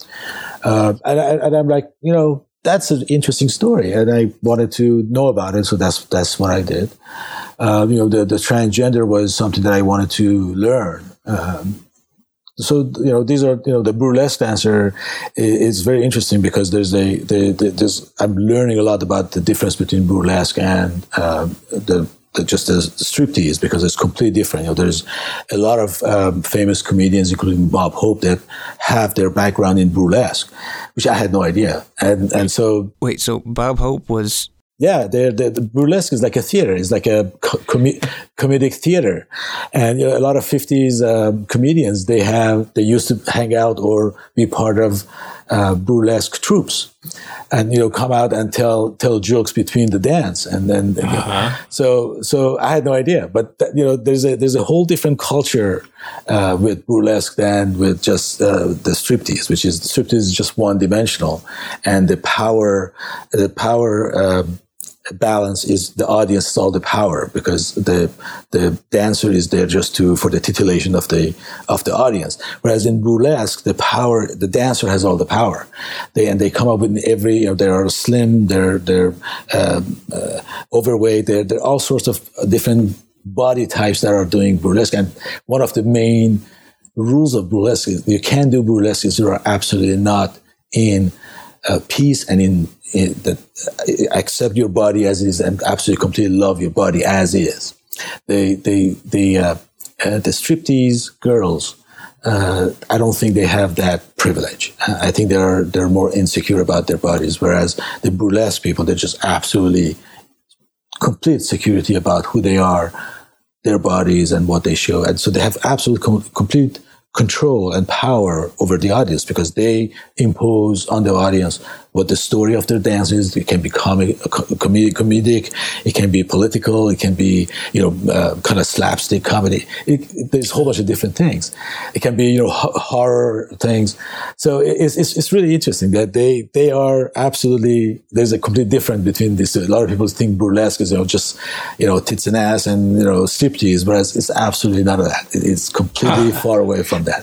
Uh, and, I, and I'm like, you know, that's an interesting story, and I wanted to know about it, so that's that's what I did. Uh, you know, the, the transgender was something that I wanted to learn. Um, So, you know, these are, you know, the burlesque dancer is very interesting because there's a, the, the, there's, I'm learning a lot about the difference between burlesque and uh, the, the, just the striptease, because it's completely different. You know, there's a lot of um, famous comedians, including Bob Hope, that have their background in burlesque, which I had no idea. And, and so. Wait, so Bob Hope was. Yeah, the, the burlesque is like a theater. It's like a com- comedic theater. And you know, a lot of fifties um, comedians, they have, they used to hang out or be part of uh, burlesque troupes, and, you know, come out and tell, tell jokes between the dance. And then, uh-huh. you know, so, so I had no idea, but that, you know, there's a, there's a whole different culture uh, with burlesque than with just uh, the striptease, which is, the striptease is just one dimensional, and the power, the power, um, balance is the audience is all the power, because the the dancer is there just to for the titillation of the of the audience. Whereas in burlesque, the power the dancer has all the power. They and they come up with every you know they are slim, they're they're um, uh, overweight, they're they're all sorts of different body types that are doing burlesque. And one of the main rules of burlesque is you can't do burlesque if you are absolutely not in uh, peace and in that uh, accept your body as is and absolutely completely love your body as is. They, they, they, uh, uh, the striptease girls, uh, I don't think they have that privilege. I think they're they're more insecure about their bodies, whereas the burlesque people, they're just absolutely complete security about who they are, their bodies, and what they show, and so they have absolute com- complete. control and power over the audience, because they impose on the audience what the story of their dance is. It can be comic, comedic, comedic, it can be political, it can be, you know, uh, kind of slapstick comedy. It, it, there's a whole bunch of different things. It can be, you know, h- horror things. So it's, it's it's really interesting that they they are absolutely, there's a complete difference between this. A lot of people think burlesque is, you know, just, you know, tits and ass and, you know, striptease, whereas it's absolutely none of that. It's completely far away from that.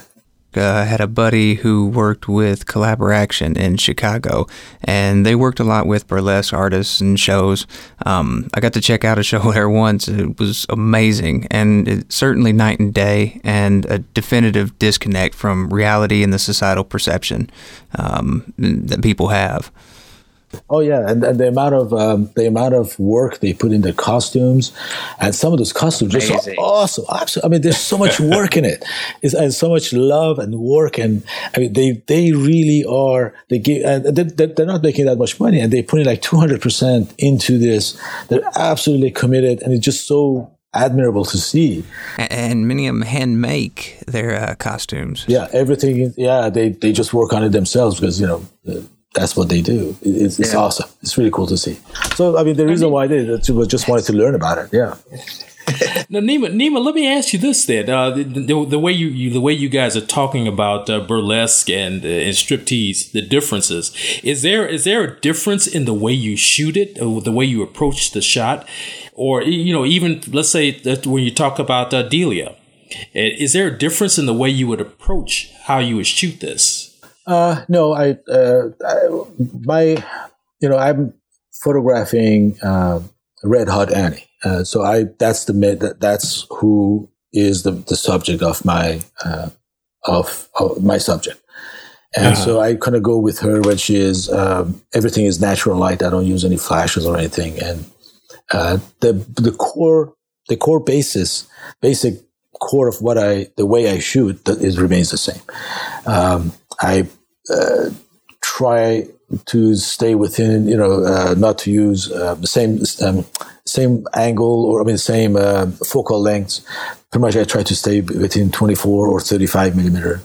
I had a buddy who worked with Collaboraction in Chicago, and they worked a lot with burlesque artists and shows. Um, I got to check out a show there once. It was amazing, and it's certainly night and day, and a definitive disconnect from reality and the societal perception um, that people have. Oh yeah, and, and the amount of um, the amount of work they put in the costumes, and some of those costumes are just so awesome. Absolutely, I mean, there's so much work in it, it's, and so much love and work, and I mean, they they really are. They give, and they, they're not making that much money, and they put in like two hundred percent into this. They're absolutely committed, and it's just so admirable to see. And many of them hand make their uh, costumes. Yeah, everything. Yeah, they they just work on it themselves because you know. Uh, that's what they do. It's, it's Yeah. awesome. It's really cool to see. So, I mean, the reason why I did it was just wanted to learn about it. Yeah. Now, Nima, Nima, let me ask you this then: uh, the, the, the way you, you, the way you guys are talking about uh, burlesque and uh, and striptease, the differences. Is there is there a difference in the way you shoot it, or the way you approach the shot, or you know, even let's say that when you talk about uh, Delia, is there a difference in the way you would approach how you would shoot this? Uh, no, I, uh, I, my, you know, I'm photographing uh, Red Hot Annie. Uh, so I, that's the that that's who is the, the subject of my uh, of, of my subject, and uh-huh. so I kind of go with her when she is um, everything is natural light. I don't use any flashes or anything, and uh, the the core the core basis basic core of what I the way I shoot that is remains the same. Um, I uh, try to stay within, you know, uh, not to use uh, the same um, same angle or I mean same uh, focal lengths. Pretty much, I try to stay within twenty-four or thirty-five millimeter,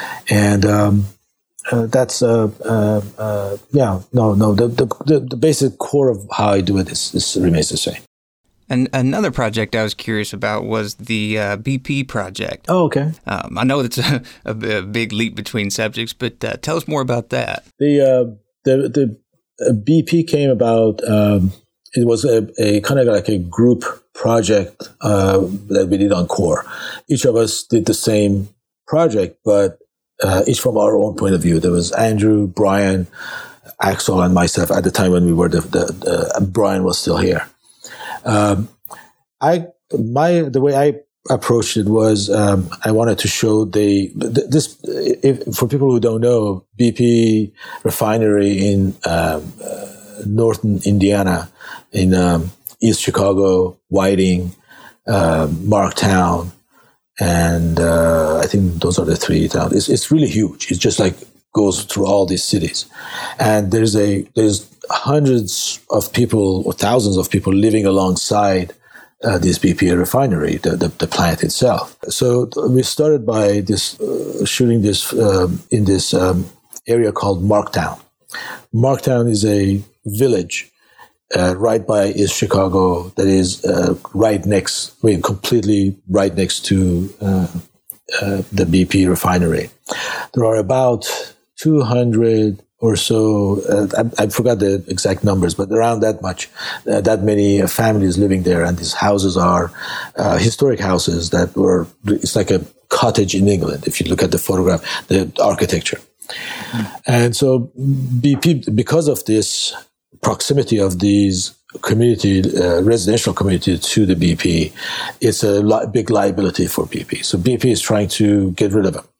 and um, uh, that's uh, uh, uh, yeah, no, no. The, the the basic core of how I do it is, is remains the same. And another project I was curious about was the uh, B P project. Oh, okay. Um, I know it's a, a, a big leap between subjects, but uh, tell us more about that. The uh, the the uh, B P came about. Um, it was a, a kind of like a group project uh, that we did on CORE. Each of us did the same project, but uh, each from our own point of view. There was Andrew, Brian, Axel, and myself at the time when we were the, the, the uh, Brian was still here. Um, I my the way I approached it was um, I wanted to show the this if, for people who don't know, B P refinery in um, uh, northern Indiana, in um, East Chicago, Whiting, uh, Marktown, and uh, I think those are the three towns. It's it's really huge. It's just like goes through all these cities, and there's a there's hundreds of people or thousands of people living alongside uh, this B P refinery, the, the, the plant itself. So we started by this uh, shooting this um, in this um, area called Marktown. Marktown is a village uh, right by East Chicago that is uh, right next, I mean, completely right next to uh, uh, the B P refinery. There are about two hundred or so, uh, I, I forgot the exact numbers, but around that much, uh, that many uh, families living there. And these houses are uh, historic houses that were, it's like a cottage in England, if you look at the photograph, the architecture. Mm. And so B P, because of this proximity of these community, uh, residential community to the B P, it's a li- big liability for B P. So B P is trying to get rid of them.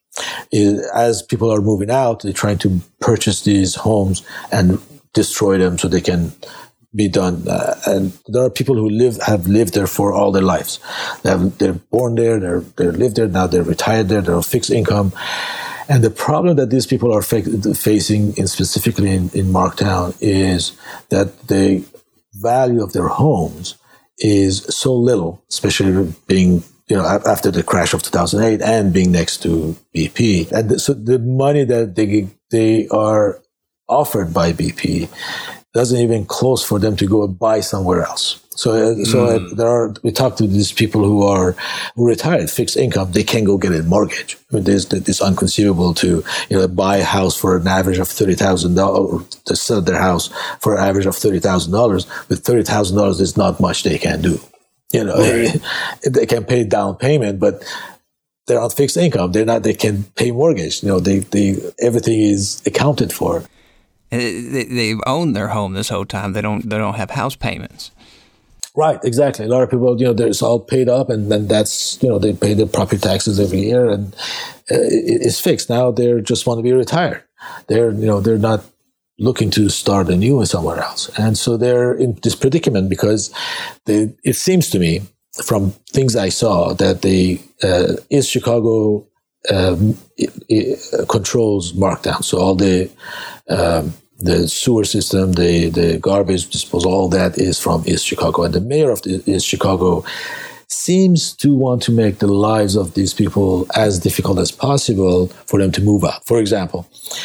As people are moving out, they're trying to purchase these homes and destroy them so they can be done. Uh, and there are people who live have lived there for all their lives. They have, they're born there, they're they live there, now they're retired there, they're on fixed income. And the problem that these people are fa- facing, in specifically in, in Marktown, is that the value of their homes is so little, especially being you know, after the crash of two thousand eight and being next to B P. And so the money that they they are offered by B P doesn't even close for them to go and buy somewhere else. So, mm. so uh, there are, we talk to these people who are who retired, fixed income, they can't go get a mortgage. I mean, there's, it's inconceivable to, you know, buy a house for an average of thirty thousand dollars, to sell their house for an average of thirty thousand dollars. With thirty thousand dollars, there's not much they can do. You know, right. they, they can pay down payment, but they're on fixed income. They're not. They can pay mortgage. You know, they, they everything is accounted for. They, they've owned their home this whole time. They don't. They don't have house payments. Right. Exactly. A lot of people, you know, it's all paid up, and then that's you know they pay their property taxes every year, and it, it's fixed. Now they just want to be retired. They're you know they're not looking to start anew somewhere else. And so they're in this predicament because they, it seems to me from things I saw that the uh, East Chicago um, it, it controls Marktown. So all the um, the sewer system, the, the garbage disposal, all that is from East Chicago. And the mayor of the East Chicago seems to want to make the lives of these people as difficult as possible for them to move out. For example,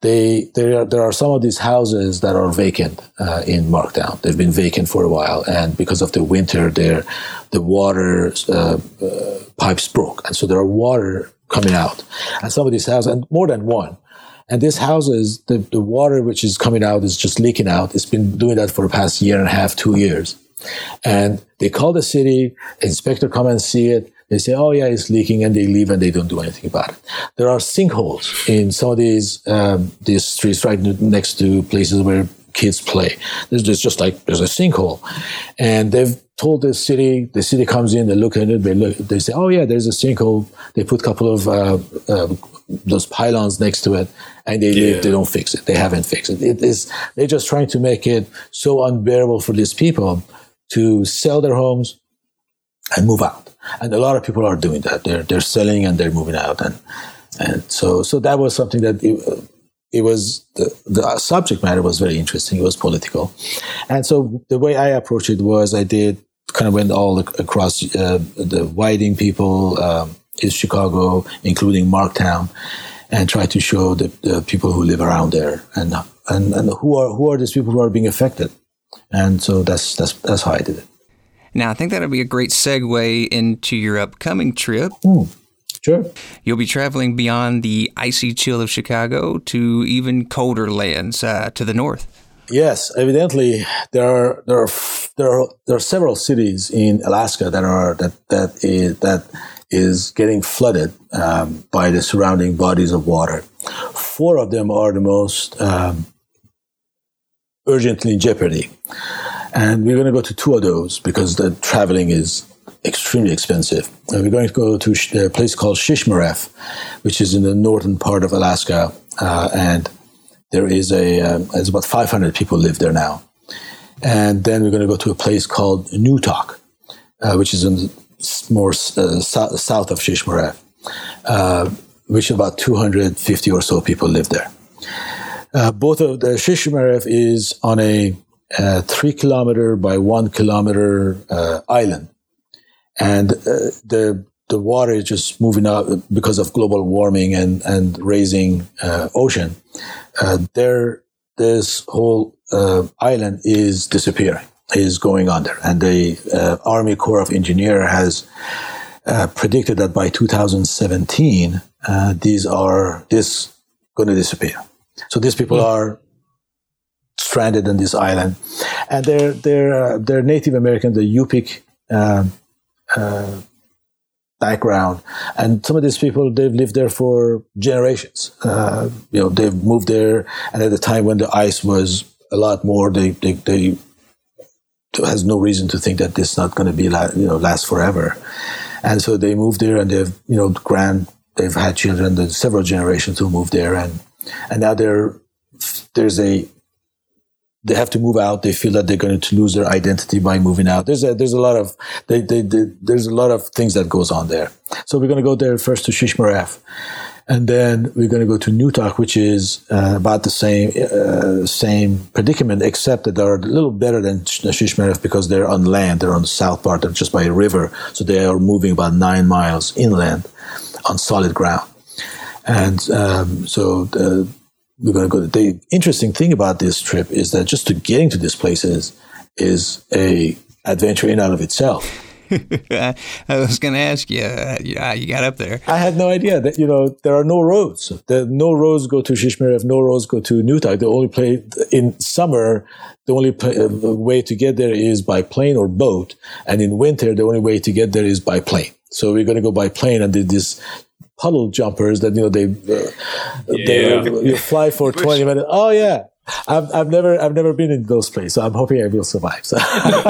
they there are, there are some of these houses that are vacant uh, in Marktown. They've been vacant for a while, and because of the winter, there the water uh, uh, pipes broke, and so there are water coming out. And some of these houses, and more than one, and these houses, the, the water which is coming out is just leaking out. It's been doing that for the past year and a half, two years. And they call the city, inspector come and see it. They say, oh, yeah, it's leaking, and they leave and they don't do anything about it. There are sinkholes in some of these um, these streets right next to places where kids play. There's, there's just like, there's a sinkhole. And they've told the city, the city comes in, they look at it, they look, they say, oh, yeah, there's a sinkhole. They put a couple of uh, uh, those pylons next to it, and they yeah. they don't fix it. They haven't fixed it. It is, they're just trying to make it so unbearable for these people to sell their homes and move out. And a lot of people are doing that. They're they're selling and they're moving out, and and so so that was something that it, it was the, the subject matter was very interesting. It was political, and so the way I approached it was I did kind of went all across uh, the Whiting people um, in Chicago, including Marktown, and tried to show the, the people who live around there and and and who are who are these people who are being affected, and so that's that's that's how I did it. Now, I think that'll be a great segue into your upcoming trip. Mm, sure. You'll be traveling beyond the icy chill of Chicago to even colder lands uh, to the north. Yes, evidently there are there are there are there are several cities in Alaska that are that that is that is getting flooded um, by the surrounding bodies of water. Four of them are the most um, urgently in jeopardy. And we're going to go to two of those because the traveling is extremely expensive. And we're going to go to a place called Shishmaref, which is in the northern part of Alaska. Uh, and there is a, um, there's about five hundred people live there now. And then we're going to go to a place called Nutak, uh, which is in more uh, so- south of Shishmaref, uh, which about two hundred fifty or so people live there. Uh, both of the Shishmaref is on a Uh, three kilometer by one kilometer uh, island, and uh, the the water is just moving out because of global warming and and raising uh, ocean. Uh, there, this whole uh, island is disappearing, is going under, and the uh, Army Corps of Engineers has uh, predicted that by two thousand seventeen, uh, these are this going to disappear. So these people mm. are stranded on this island, and they're they're uh, they're Native American, the Yupik uh, uh, background, and some of these people they've lived there for generations. Uh, you know, they've moved there, and at the time when the ice was a lot more, they they, they has no reason to think that this is not going to be you know last forever, and so they moved there, and they've you know grand they've had children, there's several generations who moved there, and and now they're there's a They have to move out. They feel that they're going to lose their identity by moving out. There's a there's a lot of they, they, they, there's a lot of things that goes on there. So we're going to go there first to Shishmaref, and then we're going to go to Nutak, which is uh, about the same uh, same predicament, except that they're a little better than Shishmaref because they're on land. They're on the south part. They're just by a river, so they are moving about nine miles inland on solid ground, and um, so. The, We're going to go. The interesting thing about this trip is that just to getting to these places is a adventure in and of itself. I was going to ask you, uh, yeah, you got up there. I had no idea that, you know, there are no roads. There, no roads go to Shishmaref, no roads go to Nutak. The only place in summer, the only play, uh, way to get there is by plane or boat. And in winter, the only way to get there is by plane. So we're going to go by plane and did this puddle jumpers that, you know, they, uh, yeah. they you fly for twenty minutes. Oh, yeah. I've, I've never I've never been in those places, so I'm hoping I will survive. So.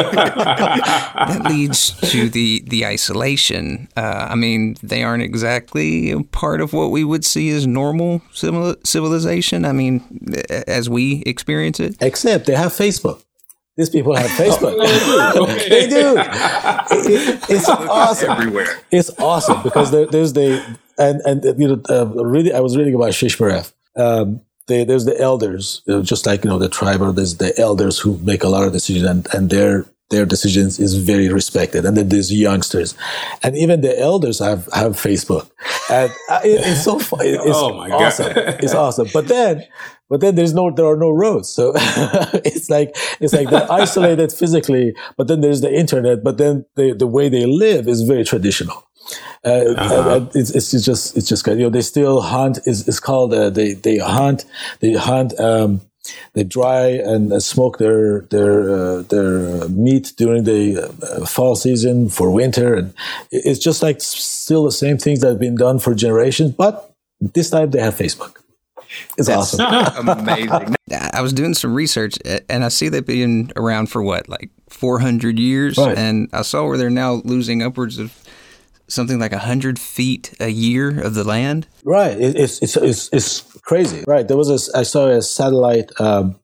That leads to the the isolation. Uh, I mean, they aren't exactly a part of what we would see as normal civil, civilization. I mean, as we experience it. Except they have Facebook. These people have Facebook. Oh, okay. They do. It, it's awesome. Everywhere. It's awesome because there, there's the and and you know uh, really I was reading about Shishmaref. Um, They, there's the elders, you know, just like, you know, the tribe, or there's the elders who make a lot of decisions, and, and they're, their decisions is very respected. And then there's youngsters, and even the elders have, have Facebook. And it, it's so fun. It's oh my awesome. God. It's awesome. But then, but then there's no, there are no roads. So it's like, it's like they're isolated physically, but then there's the internet, but then the, the way they live is very traditional. Uh, uh-huh. and it's, it's just, it's just, you know, they still hunt. It's, it's called, uh, they, they hunt, they hunt, um, they dry and uh, smoke their their uh, their meat during the uh, fall season for winter, and it's just like still the same things that have been done for generations. But this time they have Facebook. It's That's awesome, amazing. I was doing some research, and I see they've been around for what, like four hundred years, right. And I saw where they're now losing upwards of something like one hundred feet a year of the land. Right. It, it's, it's it's it's crazy. Right. There was a, I saw a satellite, um,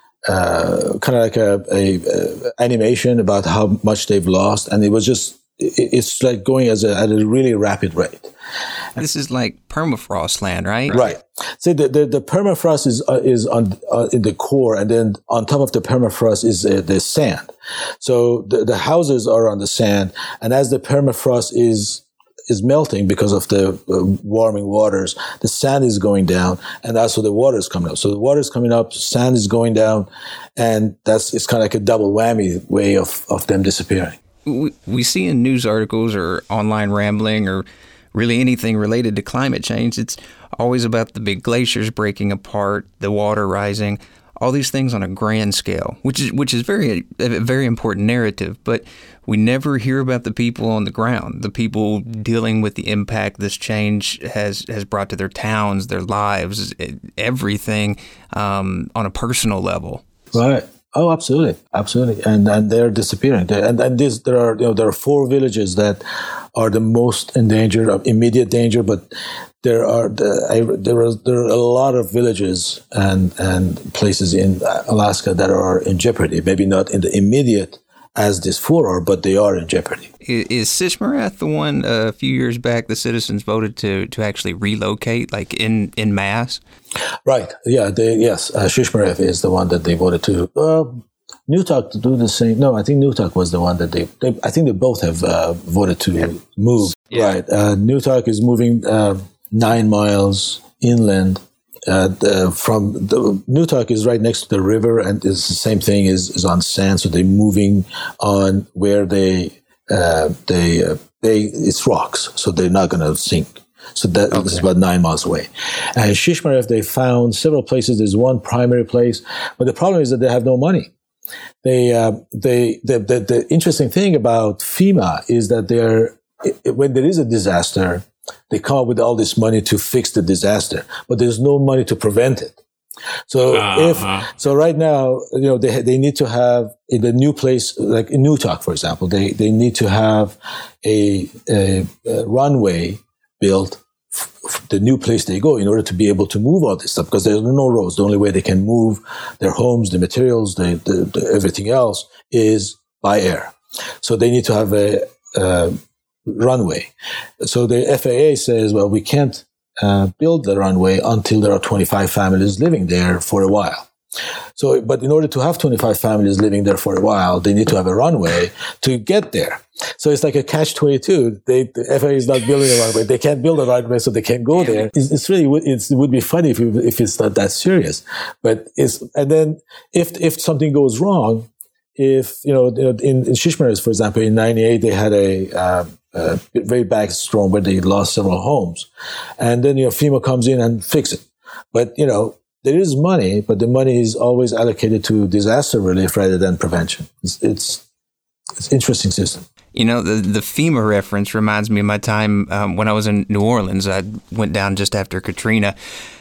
uh, kind of like a, a, a animation about how much they've lost. And it was just, it, it's like going as a, at a really rapid rate. This is like permafrost land, right? Right. See, the, the, the permafrost is uh, is on uh, in the core, and then on top of the permafrost is uh, the sand. So the, the houses are on the sand, and as the permafrost is is melting because of the uh, warming waters, the sand is going down, and also the water is coming up. So the water is coming up, sand is going down, and that's it's kind of like a double whammy way of, of them disappearing. We, we see in news articles or online rambling or really anything related to climate change, it's always about the big glaciers breaking apart, the water rising, all these things on a grand scale, which is which is very a very important narrative. But we never hear about the people on the ground, the people dealing with the impact this change has has brought to their towns, their lives, everything um, on a personal level. Right. Oh, absolutely, absolutely, and and they're disappearing. They're, and and this, there are you know there are four villages that are the most endangered, of immediate danger. But there are the, I, there are there are a lot of villages and and places in Alaska that are in jeopardy. Maybe not in the immediate as these four are, but they are in jeopardy. Is Shishmaref the one uh, a few years back the citizens voted to to actually relocate, like in in mass? Right. Yeah. They, yes. Uh, Shishmaref is the one that they voted to. Uh, Newtok to do the same. No, I think Newtok was the one that they. they I think they both have uh, voted to yeah. move. Yeah. Right. Uh, Newtok is moving uh, nine miles inland. Uh, the, from the Newtok is right next to the river, and it's the same thing is is on sand. So they're moving on where they uh, they uh, they it's rocks, so they're not going to sink. So that okay. This is about nine miles away. And Shishmaref, they found several places. There's one primary place, but the problem is that they have no money. They, uh, they, the, the, the interesting thing about FEMA is that they're, when there is a disaster, they come up with all this money to fix the disaster, but there's no money to prevent it. So uh-huh. if, so right now, you know, they, they need to have in the new place, like in Newtok, for example, they, they need to have a, a, a runway built f- the new place they go in order to be able to move all this stuff, because there's no roads. The only way they can move their homes, the materials, the, the, the everything else is by air. So they need to have a, a runway. So the F A A says, well, we can't uh, build the runway until there are twenty-five families living there for a while. So, but in order to have twenty-five families living there for a while, they need to have a runway to get there. So it's like a catch twenty-two. They, the F A A is not building a runway. They can't build a runway, so they can't go there. It's, it's really, it's, it would be funny if, if it's not that serious. But it's, and then if, if something goes wrong, if, you know, in, in Shishmaref, for example, in ninety-eight, they had a, um, a very bad storm where they lost several homes. And then, you know, FEMA comes in and fix it. But, you know, there is money, but the money is always allocated to disaster relief rather than prevention. It's it's, it's an interesting system. You know, the the FEMA reference reminds me of my time um, when I was in New Orleans. I went down just after Katrina,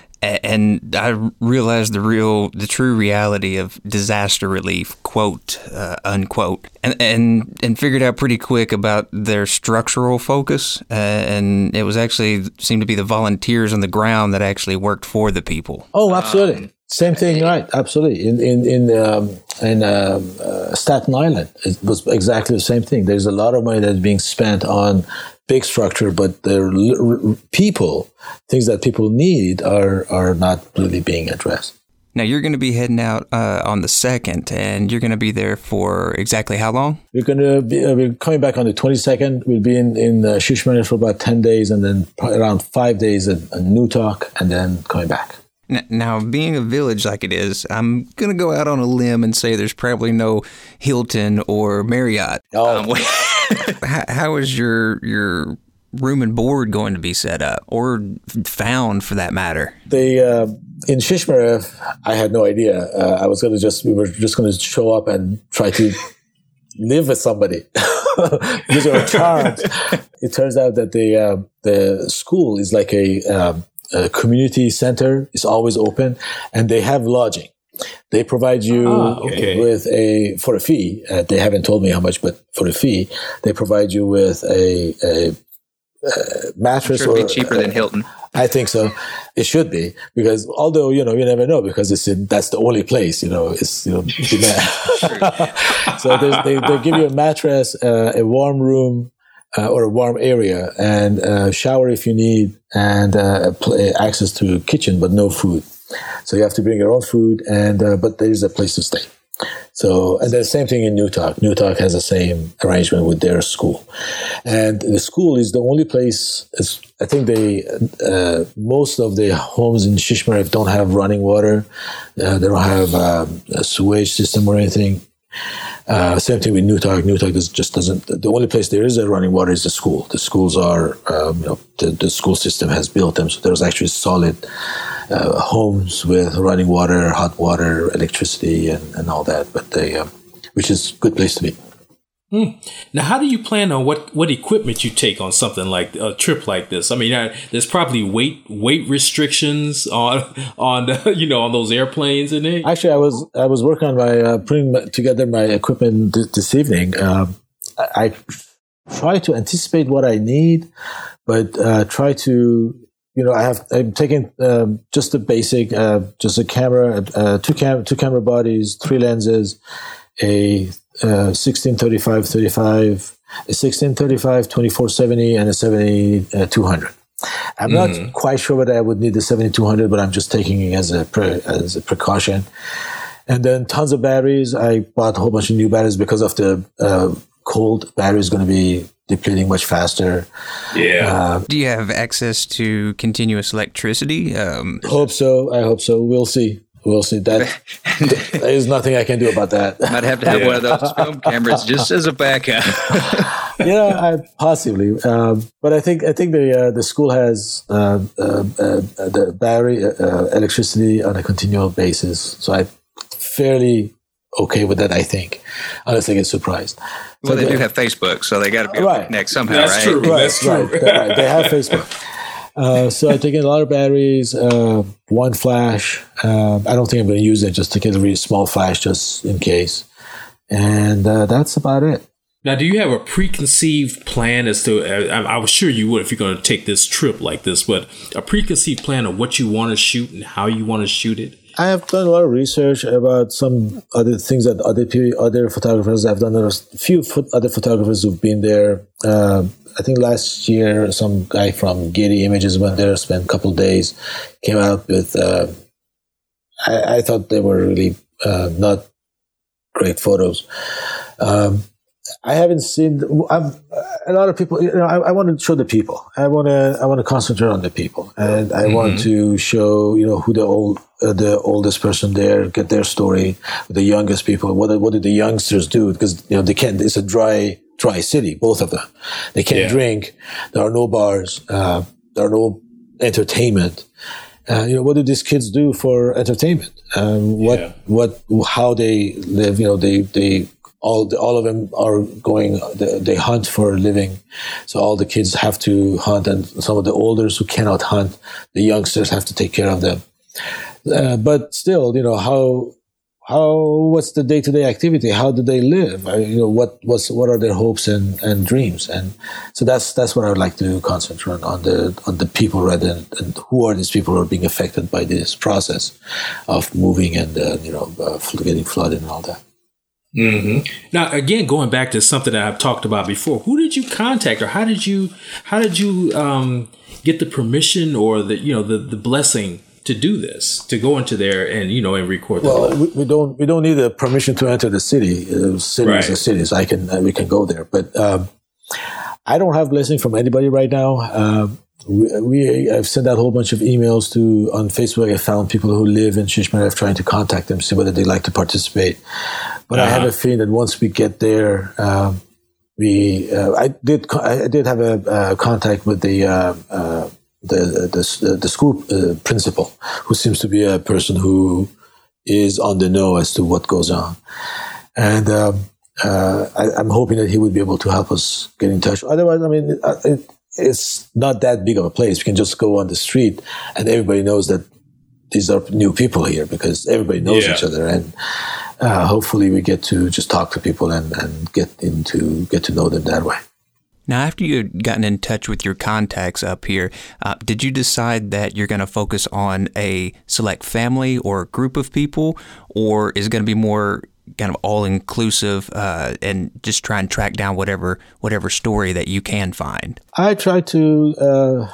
and I realized the real, the true reality of disaster relief, quote, uh, unquote, and, and and figured out pretty quick about their structural focus. Uh, and it was actually, seemed to be the volunteers on the ground that actually worked for the people. Oh, absolutely. Um, Same thing, right? Absolutely. In in in um, in um, uh, Staten Island, it was exactly the same thing. There's a lot of money that's being spent on big structure, but the people, things that people need, are are not really being addressed. Now you're going to be heading out uh, on the second, and you're going to be there for exactly how long? We're going to be uh, we're coming back on the twenty-second. We'll be in in uh, Shishmaref for about ten days, and then around five days at, at Newtok, and then coming back. Now, being a village like it is, I'm going to go out on a limb and say there's probably no Hilton or Marriott. Oh. Um, how, how is your your room and board going to be set up, or found for that matter? They uh, in Shishmaref, I had no idea. Uh, I was going to just we were just going to show up and try to live with somebody because we were charmed. It turns out that the uh, the school is like a um, a community center. Is always open, and they have lodging. They provide you ah, okay. with a for a fee. Uh, they haven't told me how much, but for a fee, they provide you with a, a, a mattress. Sure, it'd or be cheaper uh, than Hilton. I think so. It should be, because although you know you never know, because it's in, that's the only place you know it's you know. So they they give you a mattress, uh, a warm room. Uh, or a warm area, and a shower if you need, and uh, pl- access to a kitchen, but no food. So you have to bring your own food, and uh, but there is a place to stay. So, and the same thing in Newtok. Newtok has the same arrangement with their school, and the school is the only place. Is, I think they uh, most of the homes in Shishmaref don't have running water. Uh, they don't have um, a sewage system or anything. Uh, same thing with Newtok. Newtok is, just doesn't. The only place there is a running water is the school. The schools are, um, you know, the, the school system has built them, so there's actually solid uh, homes with running water, hot water, electricity, and, and all that. But they, um, which is a good place to be. Hmm. Now, how do you plan on what, what equipment you take on something like a trip like this? I mean, I, there's probably weight weight restrictions on on you know on those airplanes, isn't it? Actually, I was I was working on my uh, putting together my equipment th- this evening. Um, I, I try to anticipate what I need, but uh, try to you know I have I'm taking um, just the basic, uh, just a camera, uh, two cam two camera bodies, three lenses, a Uh, sixteen thirty-five thirty-five, a sixteen thirty-five twenty-four seventy, and a seventy two hundred. I'm not mm. quite sure whether I would need the seventy two hundred, but I'm just taking it as a pre- as a precaution. And then tons of batteries. I bought a whole bunch of new batteries because of the uh, cold. Battery is going to be depleting much faster. Yeah. Uh, Do you have access to continuous electricity? Um, hope so. I hope so. We'll see. We'll see. That there's nothing I can do about that. Might have to have yeah. one of those film cameras just as a backup. Yeah, I, possibly. Um, but I think I think the uh, the school has uh, uh, uh, the battery uh, electricity on a continual basis, so I'm fairly okay with that. I think, unless I get surprised. Well, so they the, do have Facebook, so they got to be able right. to connect somehow, That's right? True. Right, That's true. Right, right. They have Facebook. Uh, so I'm taking a lot of batteries, uh, one flash. Uh, I don't think I'm going to use it, just to get a really small flash just in case. And uh, that's about it. Now, do you have a preconceived plan as to, uh, I, I was sure you would if you're going to take this trip like this, but a preconceived plan of what you want to shoot and how you want to shoot it? I have done a lot of research about some other things that other people, other photographers have done. There's a few ph- other photographers who've been there. Uh, I think last year, some guy from Getty Images went there, spent a couple of days, came out with, uh, I, I thought they were really uh, not great photos. Um, I haven't seen, I'm, a lot of people, you know, I, I want to show the people. I want to, I want to concentrate on the people. And I mm-hmm. want to show, you know, who the old, uh, the oldest person there, get their story, the youngest people. What, what did the youngsters do? Because, you know, they can't, it's a dry, dry city, both of them. They can't yeah. drink. There are no bars. Uh, there are no entertainment. Uh, you know, what do these kids do for entertainment? Um, what, yeah. what, how they live? You know, they, they, all, the, all of them are going. They, they hunt for a living, so all the kids have to hunt, and some of the olders who cannot hunt, the youngsters have to take care of them. Uh, but still, you know, how. How, what's the day-to-day activity? How do they live? I, you know, what, what's, what are their hopes and, and dreams? And so that's, that's what I would like to concentrate on, on the, on the people rather than, and who are these people who are being affected by this process of moving and, uh, you know, uh, getting flooded and all that. Mm-hmm. Now, again, going back to something that I've talked about before, who did you contact, or how did you, how did you, um, get the permission or the, you know, the, the blessing to do this, to go into there and, you know, and record the Well, we, we don't we don't need a permission to enter the city. Uh, cities Right. are cities. I can uh, we can go there, but um, I don't have blessing from anybody right now. Um, we, we I've sent out a whole bunch of emails to on Facebook. I found people who live in Shishmarev trying to contact them, see whether they'd like to participate. But uh-huh. I have a feeling that once we get there, um, we uh, I did I did have a uh, contact with the. Uh, uh, The, the the school uh, principal, who seems to be a person who is on the know as to what goes on, and um, uh, I, I'm hoping that he would be able to help us get in touch. Otherwise, I mean, it, it, it's not that big of a place. We can just go on the street, and everybody knows that these are new people here because everybody knows Yeah. each other, and uh, hopefully we get to just talk to people and, and get into get to know them that way. Now, after you had gotten in touch with your contacts up here, uh, did you decide that you're going to focus on a select family or a group of people, or is it going to be more kind of all-inclusive uh, and just try and track down whatever whatever story that you can find? I try to uh,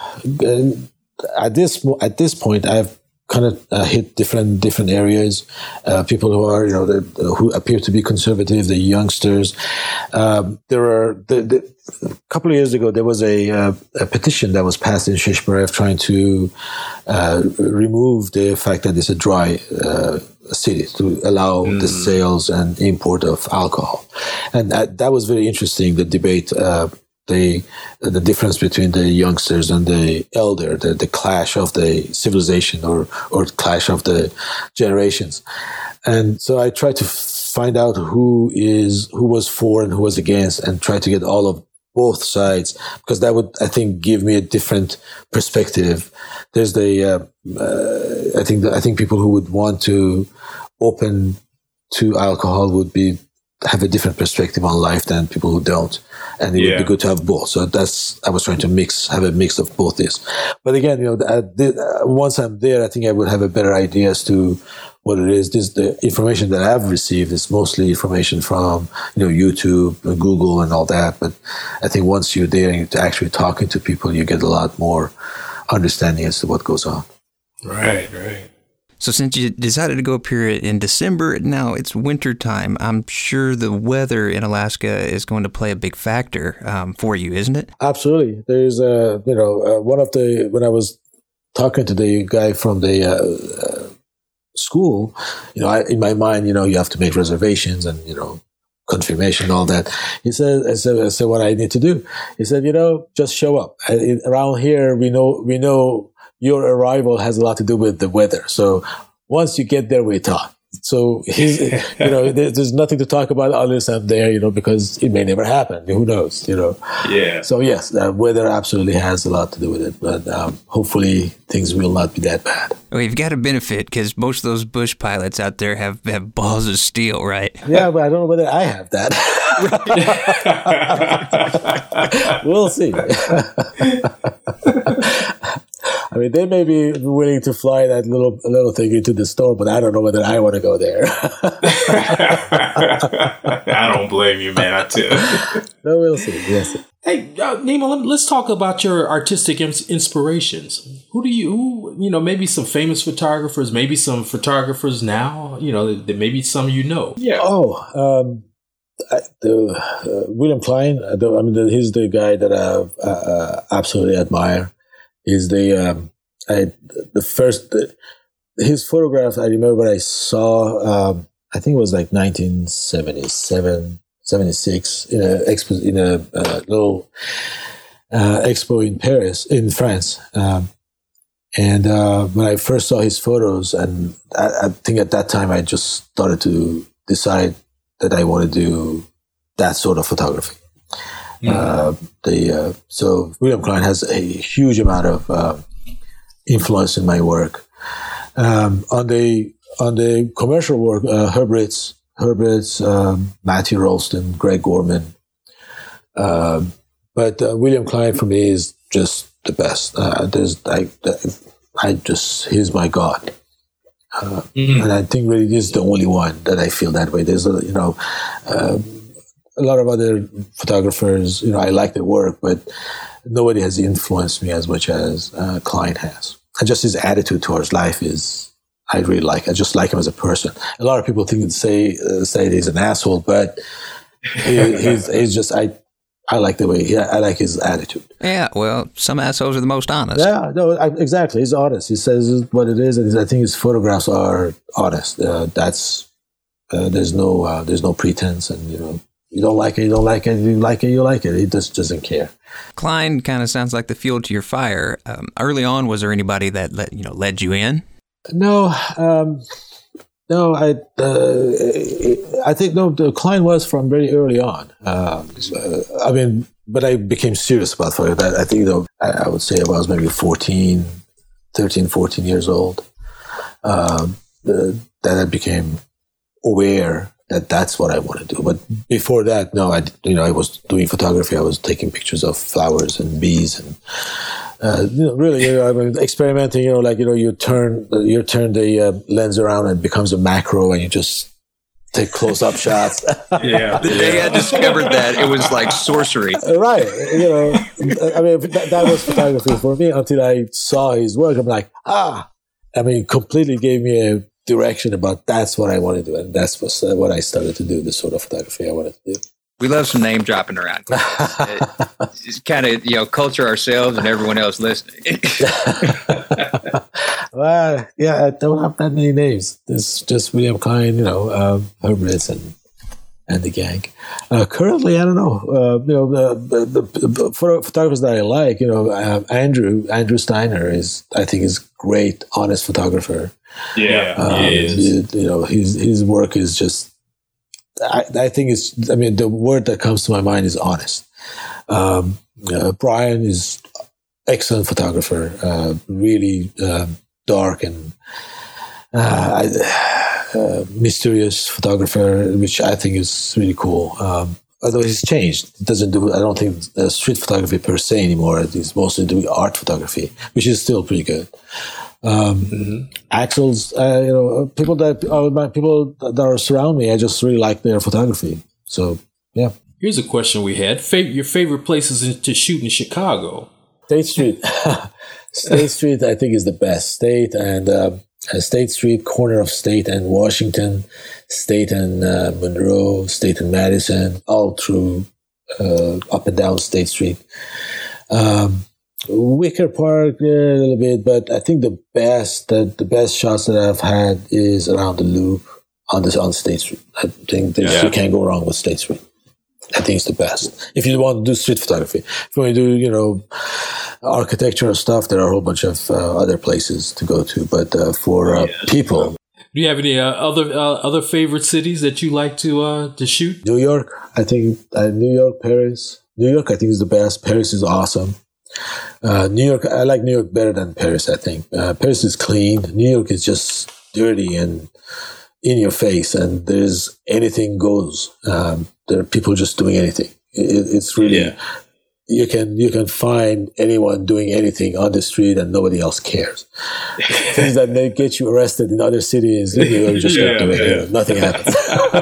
at this at this point I've kind of uh, hit different different areas. Uh, people who are you know the, who appear to be conservative, the youngsters. Um, there are the, the, a couple of years ago there was a, uh, a petition that was passed in Shishmarev trying to uh, remove the fact that it's a dry uh, city, to allow mm. the sales and import of alcohol, and that, that was very interesting. The debate. Uh, The the difference between the youngsters and the elder, the, the clash of the civilization or or clash of the generations, and so I tried to find out who is who was for and who was against, and try to get all of both sides, because that would, I think, give me a different perspective. There's the uh, uh, I think the, I think people who would want to open to alcohol would be. Have a different perspective on life than people who don't, and it yeah. would be good to have both. So that's I was trying to mix, have a mix of both this. But again, you know, I did, uh, once I'm there, I think I would have a better idea as to what it is. This the information that I've received is mostly information from you know YouTube, and Google, and all that. But I think once you're there and you're actually talking to people, you get a lot more understanding as to what goes on. Right, right. So since you decided to go up here in December, now it's winter time. I'm sure the weather in Alaska is going to play a big factor um, for you, isn't it? Absolutely. There's a, you know, uh, one of the, when I was talking to the guy from the uh, uh, school, you know, I, in my mind, you know, you have to make reservations and, you know, confirmation, all that. He said, I said, I said, what I need to do. He said, you know, just show up. I, around here, we know, we know, your arrival has a lot to do with the weather. So once you get there, we talk. So he's, you know, there's, there's nothing to talk about unless I'm there, you know, because it may never happen. Who knows, you know? Yeah. So yes, uh, weather absolutely has a lot to do with it, but um, hopefully things will not be that bad. Well, you've got a benefit because most of those bush pilots out there have, have balls of steel, right? Yeah, but I don't know whether I have that. We'll see. I mean, they may be willing to fly that little little thing into the store, but I don't know whether I want to go there. I don't blame you, man. I tell you. No, we'll see. Yes. Hey, uh, Nima, let's talk about your artistic ins- inspirations. Who do you, who, you know, maybe some famous photographers, maybe some photographers now, you know, that maybe some you know. Yeah. Oh, um, I, the, uh, William Klein. I, I mean, the, he's the guy that I uh, absolutely admire. Is the um, I the first the, his photograph I remember I saw um, I think it was like nineteen seventy-seven, seventy-six in a expo in a uh, little uh, expo in Paris in France, um, and uh, when I first saw his photos, and I, I think at that time I just started to decide that I want to do that sort of photography. Uh, the uh, so William Klein has a huge amount of uh, influence in my work. Um, on the on the commercial work, uh, Herb Ritts, Herb Ritts, um, Matthew Rolston, Greg Gorman. Um, but uh, William Klein for me is just the best. Uh, there's I, I just he's my god. Uh, mm-hmm. And I think really this is the only one that I feel that way. There's a you know. Uh, A lot of other photographers, you know, I like their work, but nobody has influenced me as much as uh, Klein has. and just his attitude towards life is, I really like. I just like him as a person. A lot of people think say uh, say he's an asshole, but he, he's he's just I I like the way he, I like his attitude. Yeah, well, some assholes are the most honest. Yeah, no, I, exactly. He's honest. He says what it is, and I think his photographs are honest. Uh, that's uh, there's no uh, there's no pretense, and you know. You don't like it, you don't like it, you like it, you like it. He just doesn't care. Klein kind of sounds like the fuel to your fire. Um, early on, was there anybody that let, you know led you in? No, um, no. I uh, I think no. The Klein was from very early on. Uh, I mean, but I became serious about photography. I think you know, I, I would say I was maybe fourteen, thirteen, fourteen years old. Um, the, that I became aware that that's what I want to do. But before that, no, I, you know, I was doing photography. I was taking pictures of flowers and bees and, uh, you know, really, you know, I mean, experimenting, you know, like, you know, you turn, you turn the uh, lens around and it becomes a macro and you just take close-up shots. Yeah. The day I discovered that, it was like sorcery. Right. You know, I mean, that, that was photography for me until I saw his work. I'm like, ah, I mean, completely gave me a direction about that's what I want to do, and that's what, uh, what I started to do, the sort of photography I wanted to do. We love some name dropping around. It's kind of, you know, culture ourselves and everyone else listening. Well, yeah, I don't have that many names. There's just William Klein, you know, um, Herb Ritts and and the gang. Uh, currently, I don't know. Uh, you know, the, the, the, the photographers that I like, you know, um, Andrew Andrew Steiner is, I think, is great, honest photographer. Yeah, um, he is. You, you know, his his work is just. I, I think it's. I mean, the word that comes to my mind is honest. Um, uh, Brian is excellent photographer. Uh, really um, dark and uh, uh, mysterious photographer, which I think is really cool. Um, although he's changed, it doesn't do. I don't think uh, street photography per se anymore. He's mostly doing art photography, which is still pretty good. Um, mm-hmm. Axel's, uh, you know, people that are my people that are surround me, I just really like their photography. So, yeah. Here's a question we had: Fav- your favorite places to shoot in Chicago? State Street. State Street, I think, is the best. State and uh, State Street, corner of State and Washington, State and uh, Monroe, State and Madison, all through uh, up and down State Street. Um, Wicker Park, yeah, a little bit, but I think the best that the best shots that I've had is around the Loop on this on State Street. I think yeah. you can't go wrong with State Street. I think it's the best. If you want to do street photography, if you want to do, you know, architectural stuff, there are a whole bunch of uh, other places to go to. But uh, for uh, yeah. people, do you have any uh, other uh, other favorite cities that you like to uh, to shoot? New York, I think. Uh, New York, Paris. New York, I think, is the best. Paris is awesome. Uh, New York, I like New York better than Paris, I think. Uh, Paris is clean. New York is just dirty and in your face, and there's anything goes. Um, there are people just doing anything. It, it's really, yeah. you can you can find anyone doing anything on the street and nobody else cares. Things that may get you arrested in other cities, you just yeah, do it. Yeah. You know, nothing happens.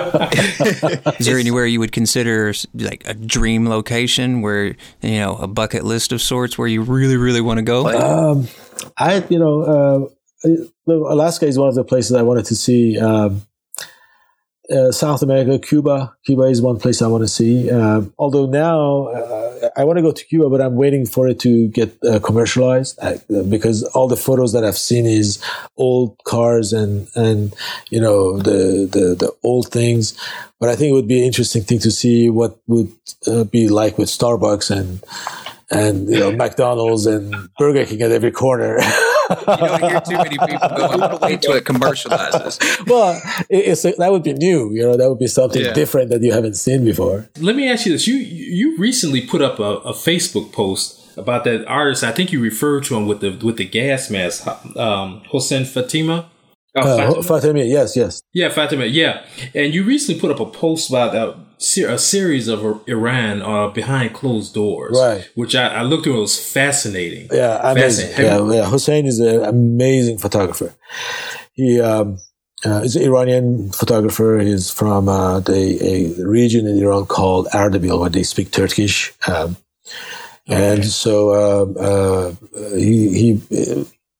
Is there anywhere you would consider like a dream location where, you know, a bucket list of sorts where you really, really want to go? Um, I, you know, uh, Alaska is one of the places I wanted to see. Um, Uh, South America, Cuba. Cuba is one place I want to see. Uh, although now uh, I want to go to Cuba, but I'm waiting for it to get uh, commercialized uh, because all the photos that I've seen is old cars and and you know the the the old things. But I think it would be an interesting thing to see what would uh, be like with Starbucks and and you know McDonald's and Burger King at every corner. You don't hear too many people go, I want to wait till it commercializes. Well, it's, that would be new. You know, that would be something yeah. different that you haven't seen before. Let me ask you this. You you recently put up a, a Facebook post about that artist. I think you referred to him with the with the gas mask, um, Hossein Fatima. Oh, uh, Fatima? Fatima, yes, yes. Yeah, Fatima, yeah. And you recently put up a post about a, a series of Iran uh, behind closed doors. Right. Which I, I looked at, it was fascinating. Yeah, amazing. Yeah, yeah. Hossein is an amazing photographer. He um, uh, is an Iranian photographer. He's from uh, the, a region in Iran called Ardabil, where they speak Turkish. Um, okay. And so um, uh, he... he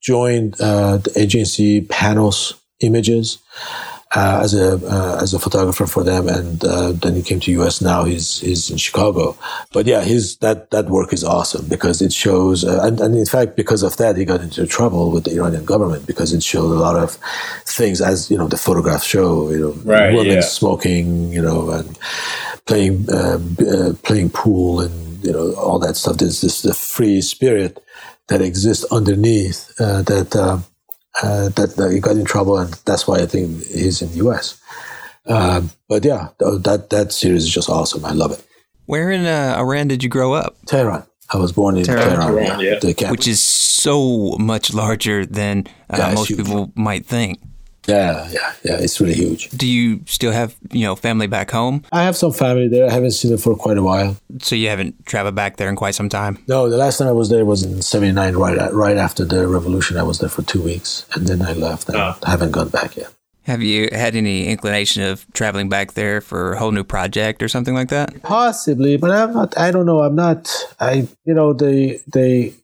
joined uh, the agency Panos Images uh, as a uh, as a photographer for them, and uh, then he came to U S. Now he's he's in Chicago. But yeah, his that that work is awesome because it shows, uh, and, and in fact, because of that, he got into trouble with the Iranian government because it showed a lot of things, as you know, the photographs show, you know, right, women yeah. smoking, you know, and playing uh, uh, playing pool, and you know, all that stuff. There's this the free spirit that exists underneath uh, that. Uh, Uh, that, that he got in trouble, and that's why I think he's in the U S. Uh, but yeah, that that series is just awesome. I love it. Where in uh, Iran did you grow up? Tehran. I was born in Tehran, Tehran, Tehran, yeah, yeah. the capital. Which is so much larger than uh, Yeah, it's most huge. people might think. Yeah, yeah, yeah. It's really huge. Do you still have, you know, family back home? I have some family there. I haven't seen them for quite a while. So you haven't traveled back there in quite some time? No, the last time I was there was in seventy-nine, right right after the revolution. I was there for two weeks, and then I left. And Oh. I haven't gone back yet. Have you had any inclination of traveling back there for a whole new project or something like that? Possibly, but I'm not. I don't know. I'm not. I you know they they.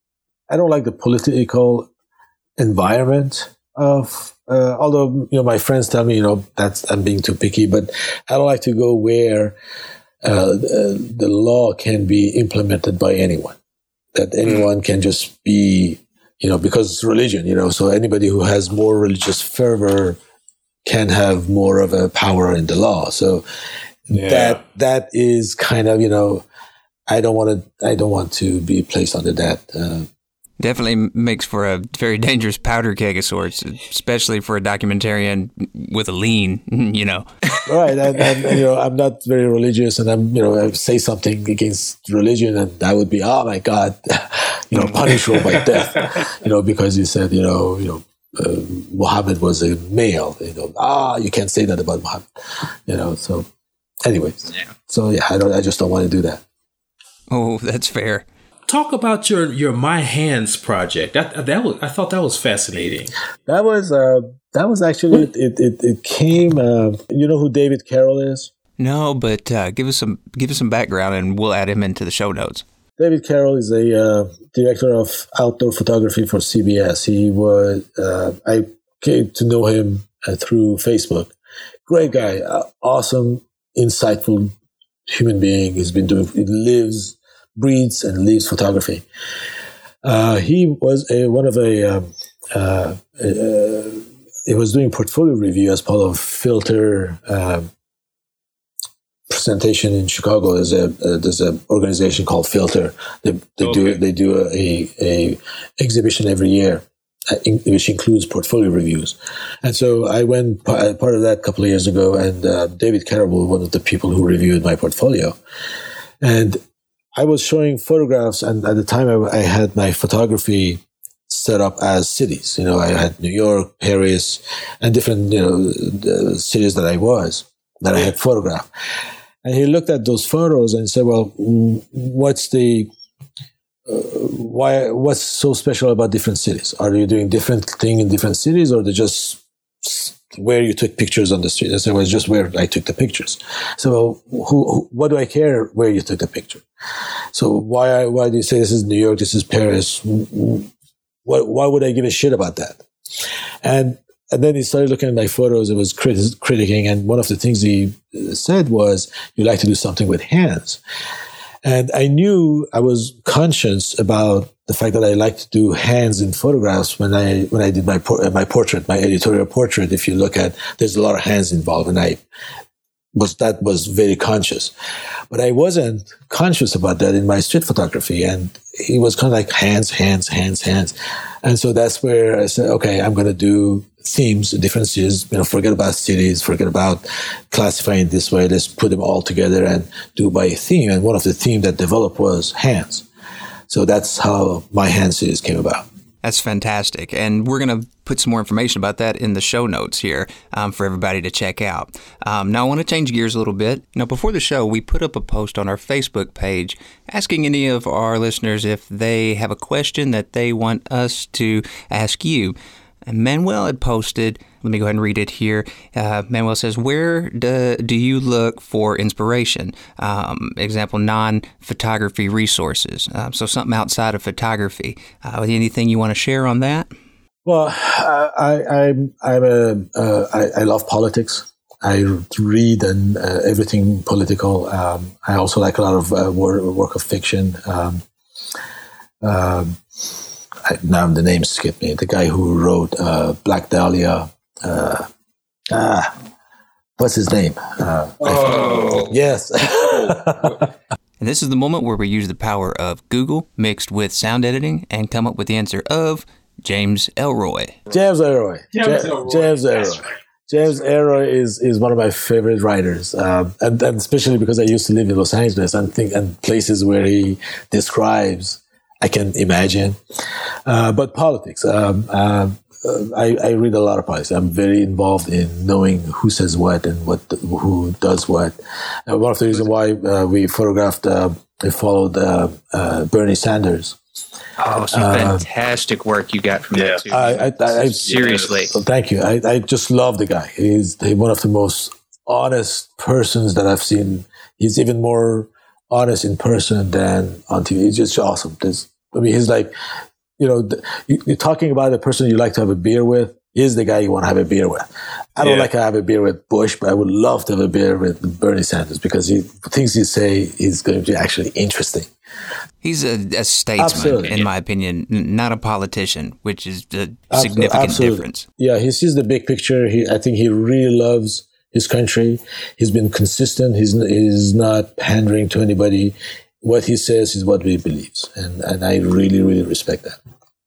I don't like the political environment of. Uh, although you know my friends tell me you know that's I'm being too picky, but I don't like to go where uh, the, the law can be implemented by anyone. That anyone can just be you know because it's religion, you know. So anybody who has more religious fervor can have more of a power in the law. So Yeah. that that is kind of you know I don't want to I don't want to be placed under that. Uh, Definitely makes for a very dangerous powder keg of sorts, especially for a documentarian with a lean, you know. right, and, and you know I'm not very religious, and I'm you know I say something against religion, and that would be oh my God, you know punishable by death, you know because you said you know you know uh, Muhammad was a male, you know ah you can't say that about Muhammad, you know so anyways, Yeah. so yeah I don't I just don't want to do that. Oh, that's fair. Talk about your your My Hands project. That that was I thought that was fascinating. That was uh, that was actually it. It, it came. Uh, you know who David Carroll is? No, but uh, give us some give us some background, and we'll add him into the show notes. David Carroll is a uh, director of outdoor photography for C B S. He was. Uh, I came to know him uh, through Facebook. Great guy, uh, awesome, insightful human being. He's been doing. He lives, breathes, and lives photography. Uh, he was a, one of a. Um, uh, uh, he was doing portfolio review as part of Filter. Um, presentation in Chicago. There's a uh, there's an organization called Filter. They, they Okay. do they do a, a exhibition every year, uh, in, which includes portfolio reviews. And so I went p- part of that a couple of years ago, and uh, David Carroll was one of the people who reviewed my portfolio. And I was showing photographs, and at the time I, I had my photography set up as cities. You know, I had New York, Paris, and different you know the cities that I was that I had photographed. And he looked at those photos and said, "Well, what's the uh, why? What's so special about different cities? Are you doing different thing in different cities, or they just where you took pictures on the street?" I said, "Well, it's just where I took the pictures." So, well, who, who, what do I care where you took the picture? So why why do you say this is New York, this is Paris? Why, why would I give a shit about that? And And then he started looking at my photos and was criti- critiquing. And one of the things he said was, you like to do something with hands. And I knew I was conscious about the fact that I like to do hands in photographs when I when I did my por- my portrait, my editorial portrait. If you look at, there's a lot of hands involved, and I was that was very conscious. But I wasn't conscious about that in my street photography. And it was kind of like hands, hands, hands, hands. And so that's where I said, okay, I'm going to do themes, differences, you know, forget about cities, forget about classifying this way. Let's put them all together and do by theme. And one of the themes that developed was hands. So that's how my hand series came about. That's fantastic. And we're going to put some more information about that in the show notes here um, for everybody to check out. Um, now, I want to change gears a little bit. Now, before the show, we put up a post on our Facebook page asking any of our listeners if they have a question that they want us to ask you. And Manuel had posted, let me go ahead and read it here. Uh, Manuel says, where do, do you look for inspiration? Um, example, non-photography resources. Uh, so something outside of photography. Uh, anything you want to share on that? Well, I, I'm, I'm a, uh, I, I love politics. I read and uh, everything political. Um, I also like a lot of uh, work, work of fiction. Um, um, I, now the name skipped me. The guy who wrote uh, Black Dahlia. Uh, ah, what's his name? Uh, oh, yes. And this is the moment where we use the power of Google mixed with sound editing and come up with the answer of James Ellroy. James Ellroy. James Ja- Ellroy. James That's Ellroy. right. James Ellroy is, is one of my favorite writers, um, and, and especially because I used to live in Los Angeles and think and places where he describes, I can imagine. Uh, but politics, um, um, uh, I, I read a lot of politics. I'm very involved in knowing who says what and what who does what. And one of the reasons why uh, we photographed, uh, we followed uh, uh, Bernie Sanders. Oh, some fantastic work you got from that, too. I, I, I, Seriously. Well, thank you. I, I just love the guy. He's one of the most honest persons that I've seen. He's even more honest in person than on T V. He's just awesome. There's, I mean, he's like, you know, the, you, you're talking about a person you like to have a beer with. He's the guy you want to have a beer with. I don't Yeah. like to have a beer with Bush, but I would love to have a beer with Bernie Sanders because he things he say is going to be actually interesting. He's a, a statesman, Absolutely. in my opinion, n- not a politician, which is a Absol- significant absolutely. difference. Yeah, he sees the big picture. He, I think he really loves his country. He's been consistent. He's, he's not pandering to anybody. What he says is what he believes. And, and I really, really respect that.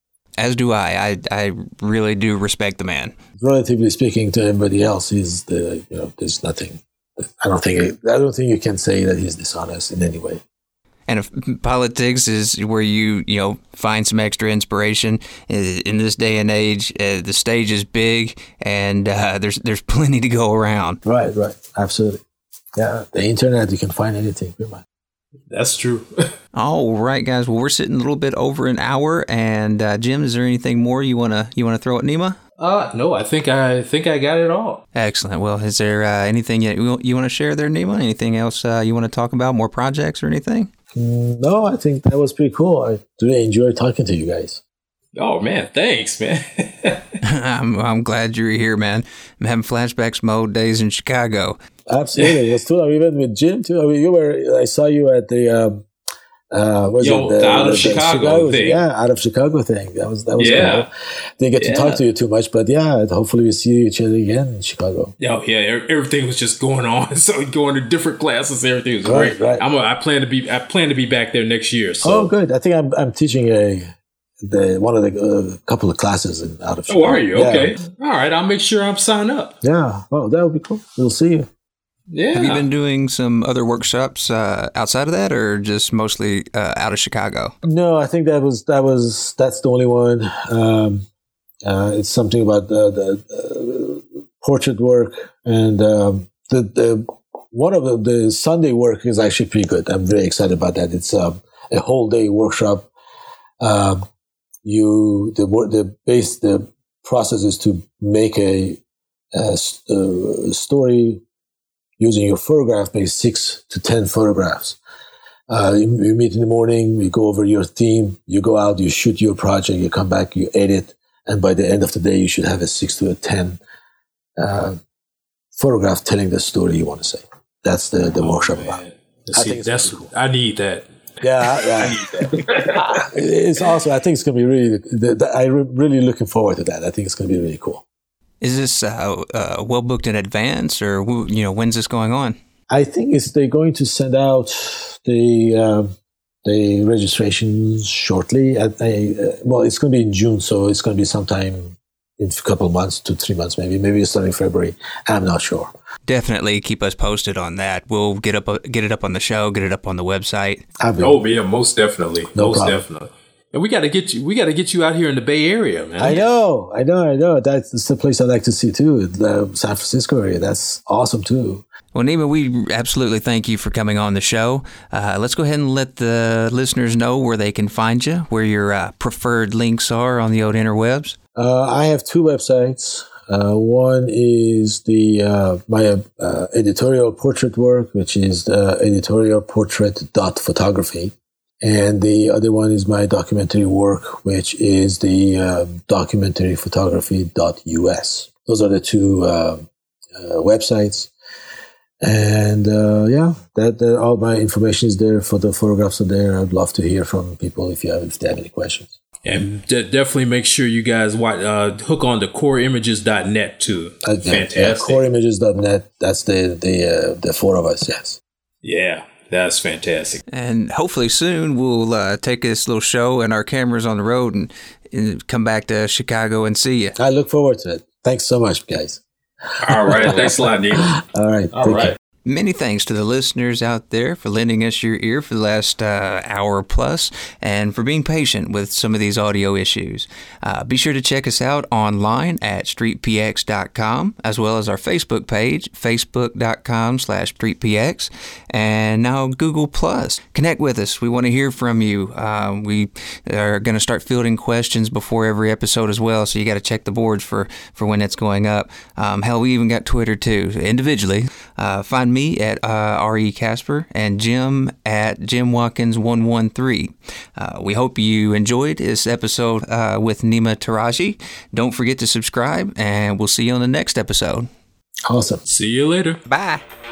As do I. I. I really do respect the man. Relatively speaking to everybody else, he's the, you know, there's nothing. I don't think, I don't think you can say that he's dishonest in any way. And if politics is where you, you know, find some extra inspiration in this day and age, uh, the stage is big and uh, there's there's plenty to go around. Right, right. Absolutely. Yeah, the internet, you can find anything, pretty much. That's true. All right, guys. Well, we're sitting a little bit over an hour. And uh, Jim, is there anything more you wanna you wanna throw at Nima? Uh, no, I think I think I got it all. Excellent. Well, is there uh, anything you, you want to share there, Nima? Anything else uh, you want to talk about? More projects or anything? No, I think that was pretty cool. I really enjoyed talking to you guys. Oh man, thanks, man. I'm, I'm glad you're here, man. I'm having flashbacks to my old days in Chicago. Absolutely, it's true. Even with Jim too. I mean, you were. I saw you at the. Um, uh, was Yo, it the Out of Chicago thing. Yeah, out of Chicago thing. That was that was. Yeah. Cool. Didn't get to Yeah. talk to you too much, but yeah, hopefully we see each other again in Chicago. Oh yeah, e- everything was just going on. So going to different classes, everything was Right, great. right. I'm a, I plan to be I plan to be back there next year. So Oh, good. I think I'm I'm teaching a the one of the uh, couple of classes in out of. oh, are you Yeah. okay? All right, I'll make sure I'm signed up. Yeah. Well, that would be cool. We'll see you. Yeah. Have you been doing some other workshops uh, outside of that, or just mostly uh, out of Chicago? No, I think that was that was that's the only one. Um, uh, it's something about the, the uh, portrait work and um, the the one of the, the Sunday work is actually pretty good. I'm very excited about that. It's um, a whole day workshop. Um, you the wor- the base the process is to make a, a, a story using your photograph, maybe six to ten photographs. Uh, you, you meet in the morning, we go over your theme, you go out, you shoot your project, you come back, you edit, and by the end of the day, you should have a six to a ten uh, photograph telling the story you want to say. That's the, the Oh, workshop man. about. See, I think it's that's pretty cool. I need that. Yeah, yeah. It's also, I think it's going to be really, the, the, I'm really looking forward to that. I think it's going to be really cool. Is this uh, uh, well booked in advance, or you know, when's this going on? I think it's they're going to send out the um, the registrations shortly. At a, uh, well, it's going to be in June, so it's going to be sometime in a couple of months, two, three months, maybe. Maybe it's starting February. I'm not sure. Definitely keep us posted on that. We'll get up, get it up on the show, get it up on the website. I'll be, Oh yeah, most definitely, No most problem. definitely. And we got to get you. We got to get you out here in the Bay Area, man. I know, I know, I know. That's, that's the place I like to see too. The San Francisco area. That's awesome too. Well, Nima, we absolutely thank you for coming on the show. Uh, let's go ahead and let the listeners know where they can find you, where your uh, preferred links are on the old interwebs. Uh, I have two websites. Uh, one is the uh, my uh, editorial portrait work, which is uh, editorial portrait dot photography. And the other one is my documentary work, which is the uh, documentary photography dot U S. Those are the two uh, uh, websites. And uh, yeah, that, that all my information is there. For the photographs are there. I'd love to hear from people if you have if they have any questions. And de- definitely make sure you guys watch, uh, hook on to core images dot net too. Uh, Fantastic. Yeah, core images dot net. That's the the uh, the four of us. Yes. Yeah. That's fantastic. And hopefully soon we'll uh, take this little show and our cameras on the road and, and come back to Chicago and see you. I look forward to it. Thanks so much, guys. All right. Thanks a lot, Nima. All right. All right. Care. Many thanks to the listeners out there for lending us your ear for the last uh, hour plus and for being patient with some of these audio issues. Uh, be sure to check us out online at street p x dot com as well as our Facebook page, facebook dot com slash street p x, and now Google Plus. Connect with us. We want to hear from you. Uh, we are going to start fielding questions before every episode as well, so you got to check the boards for, for when it's going up. Um, hell, we even got Twitter too, individually. Uh, find me at uh, R E Casper and Jim at Jim Watkins one one three. Uh, we hope you enjoyed this episode uh, with Nima Taraji. Don't forget to subscribe, and we'll see you on the next episode. Awesome. See you later. Bye.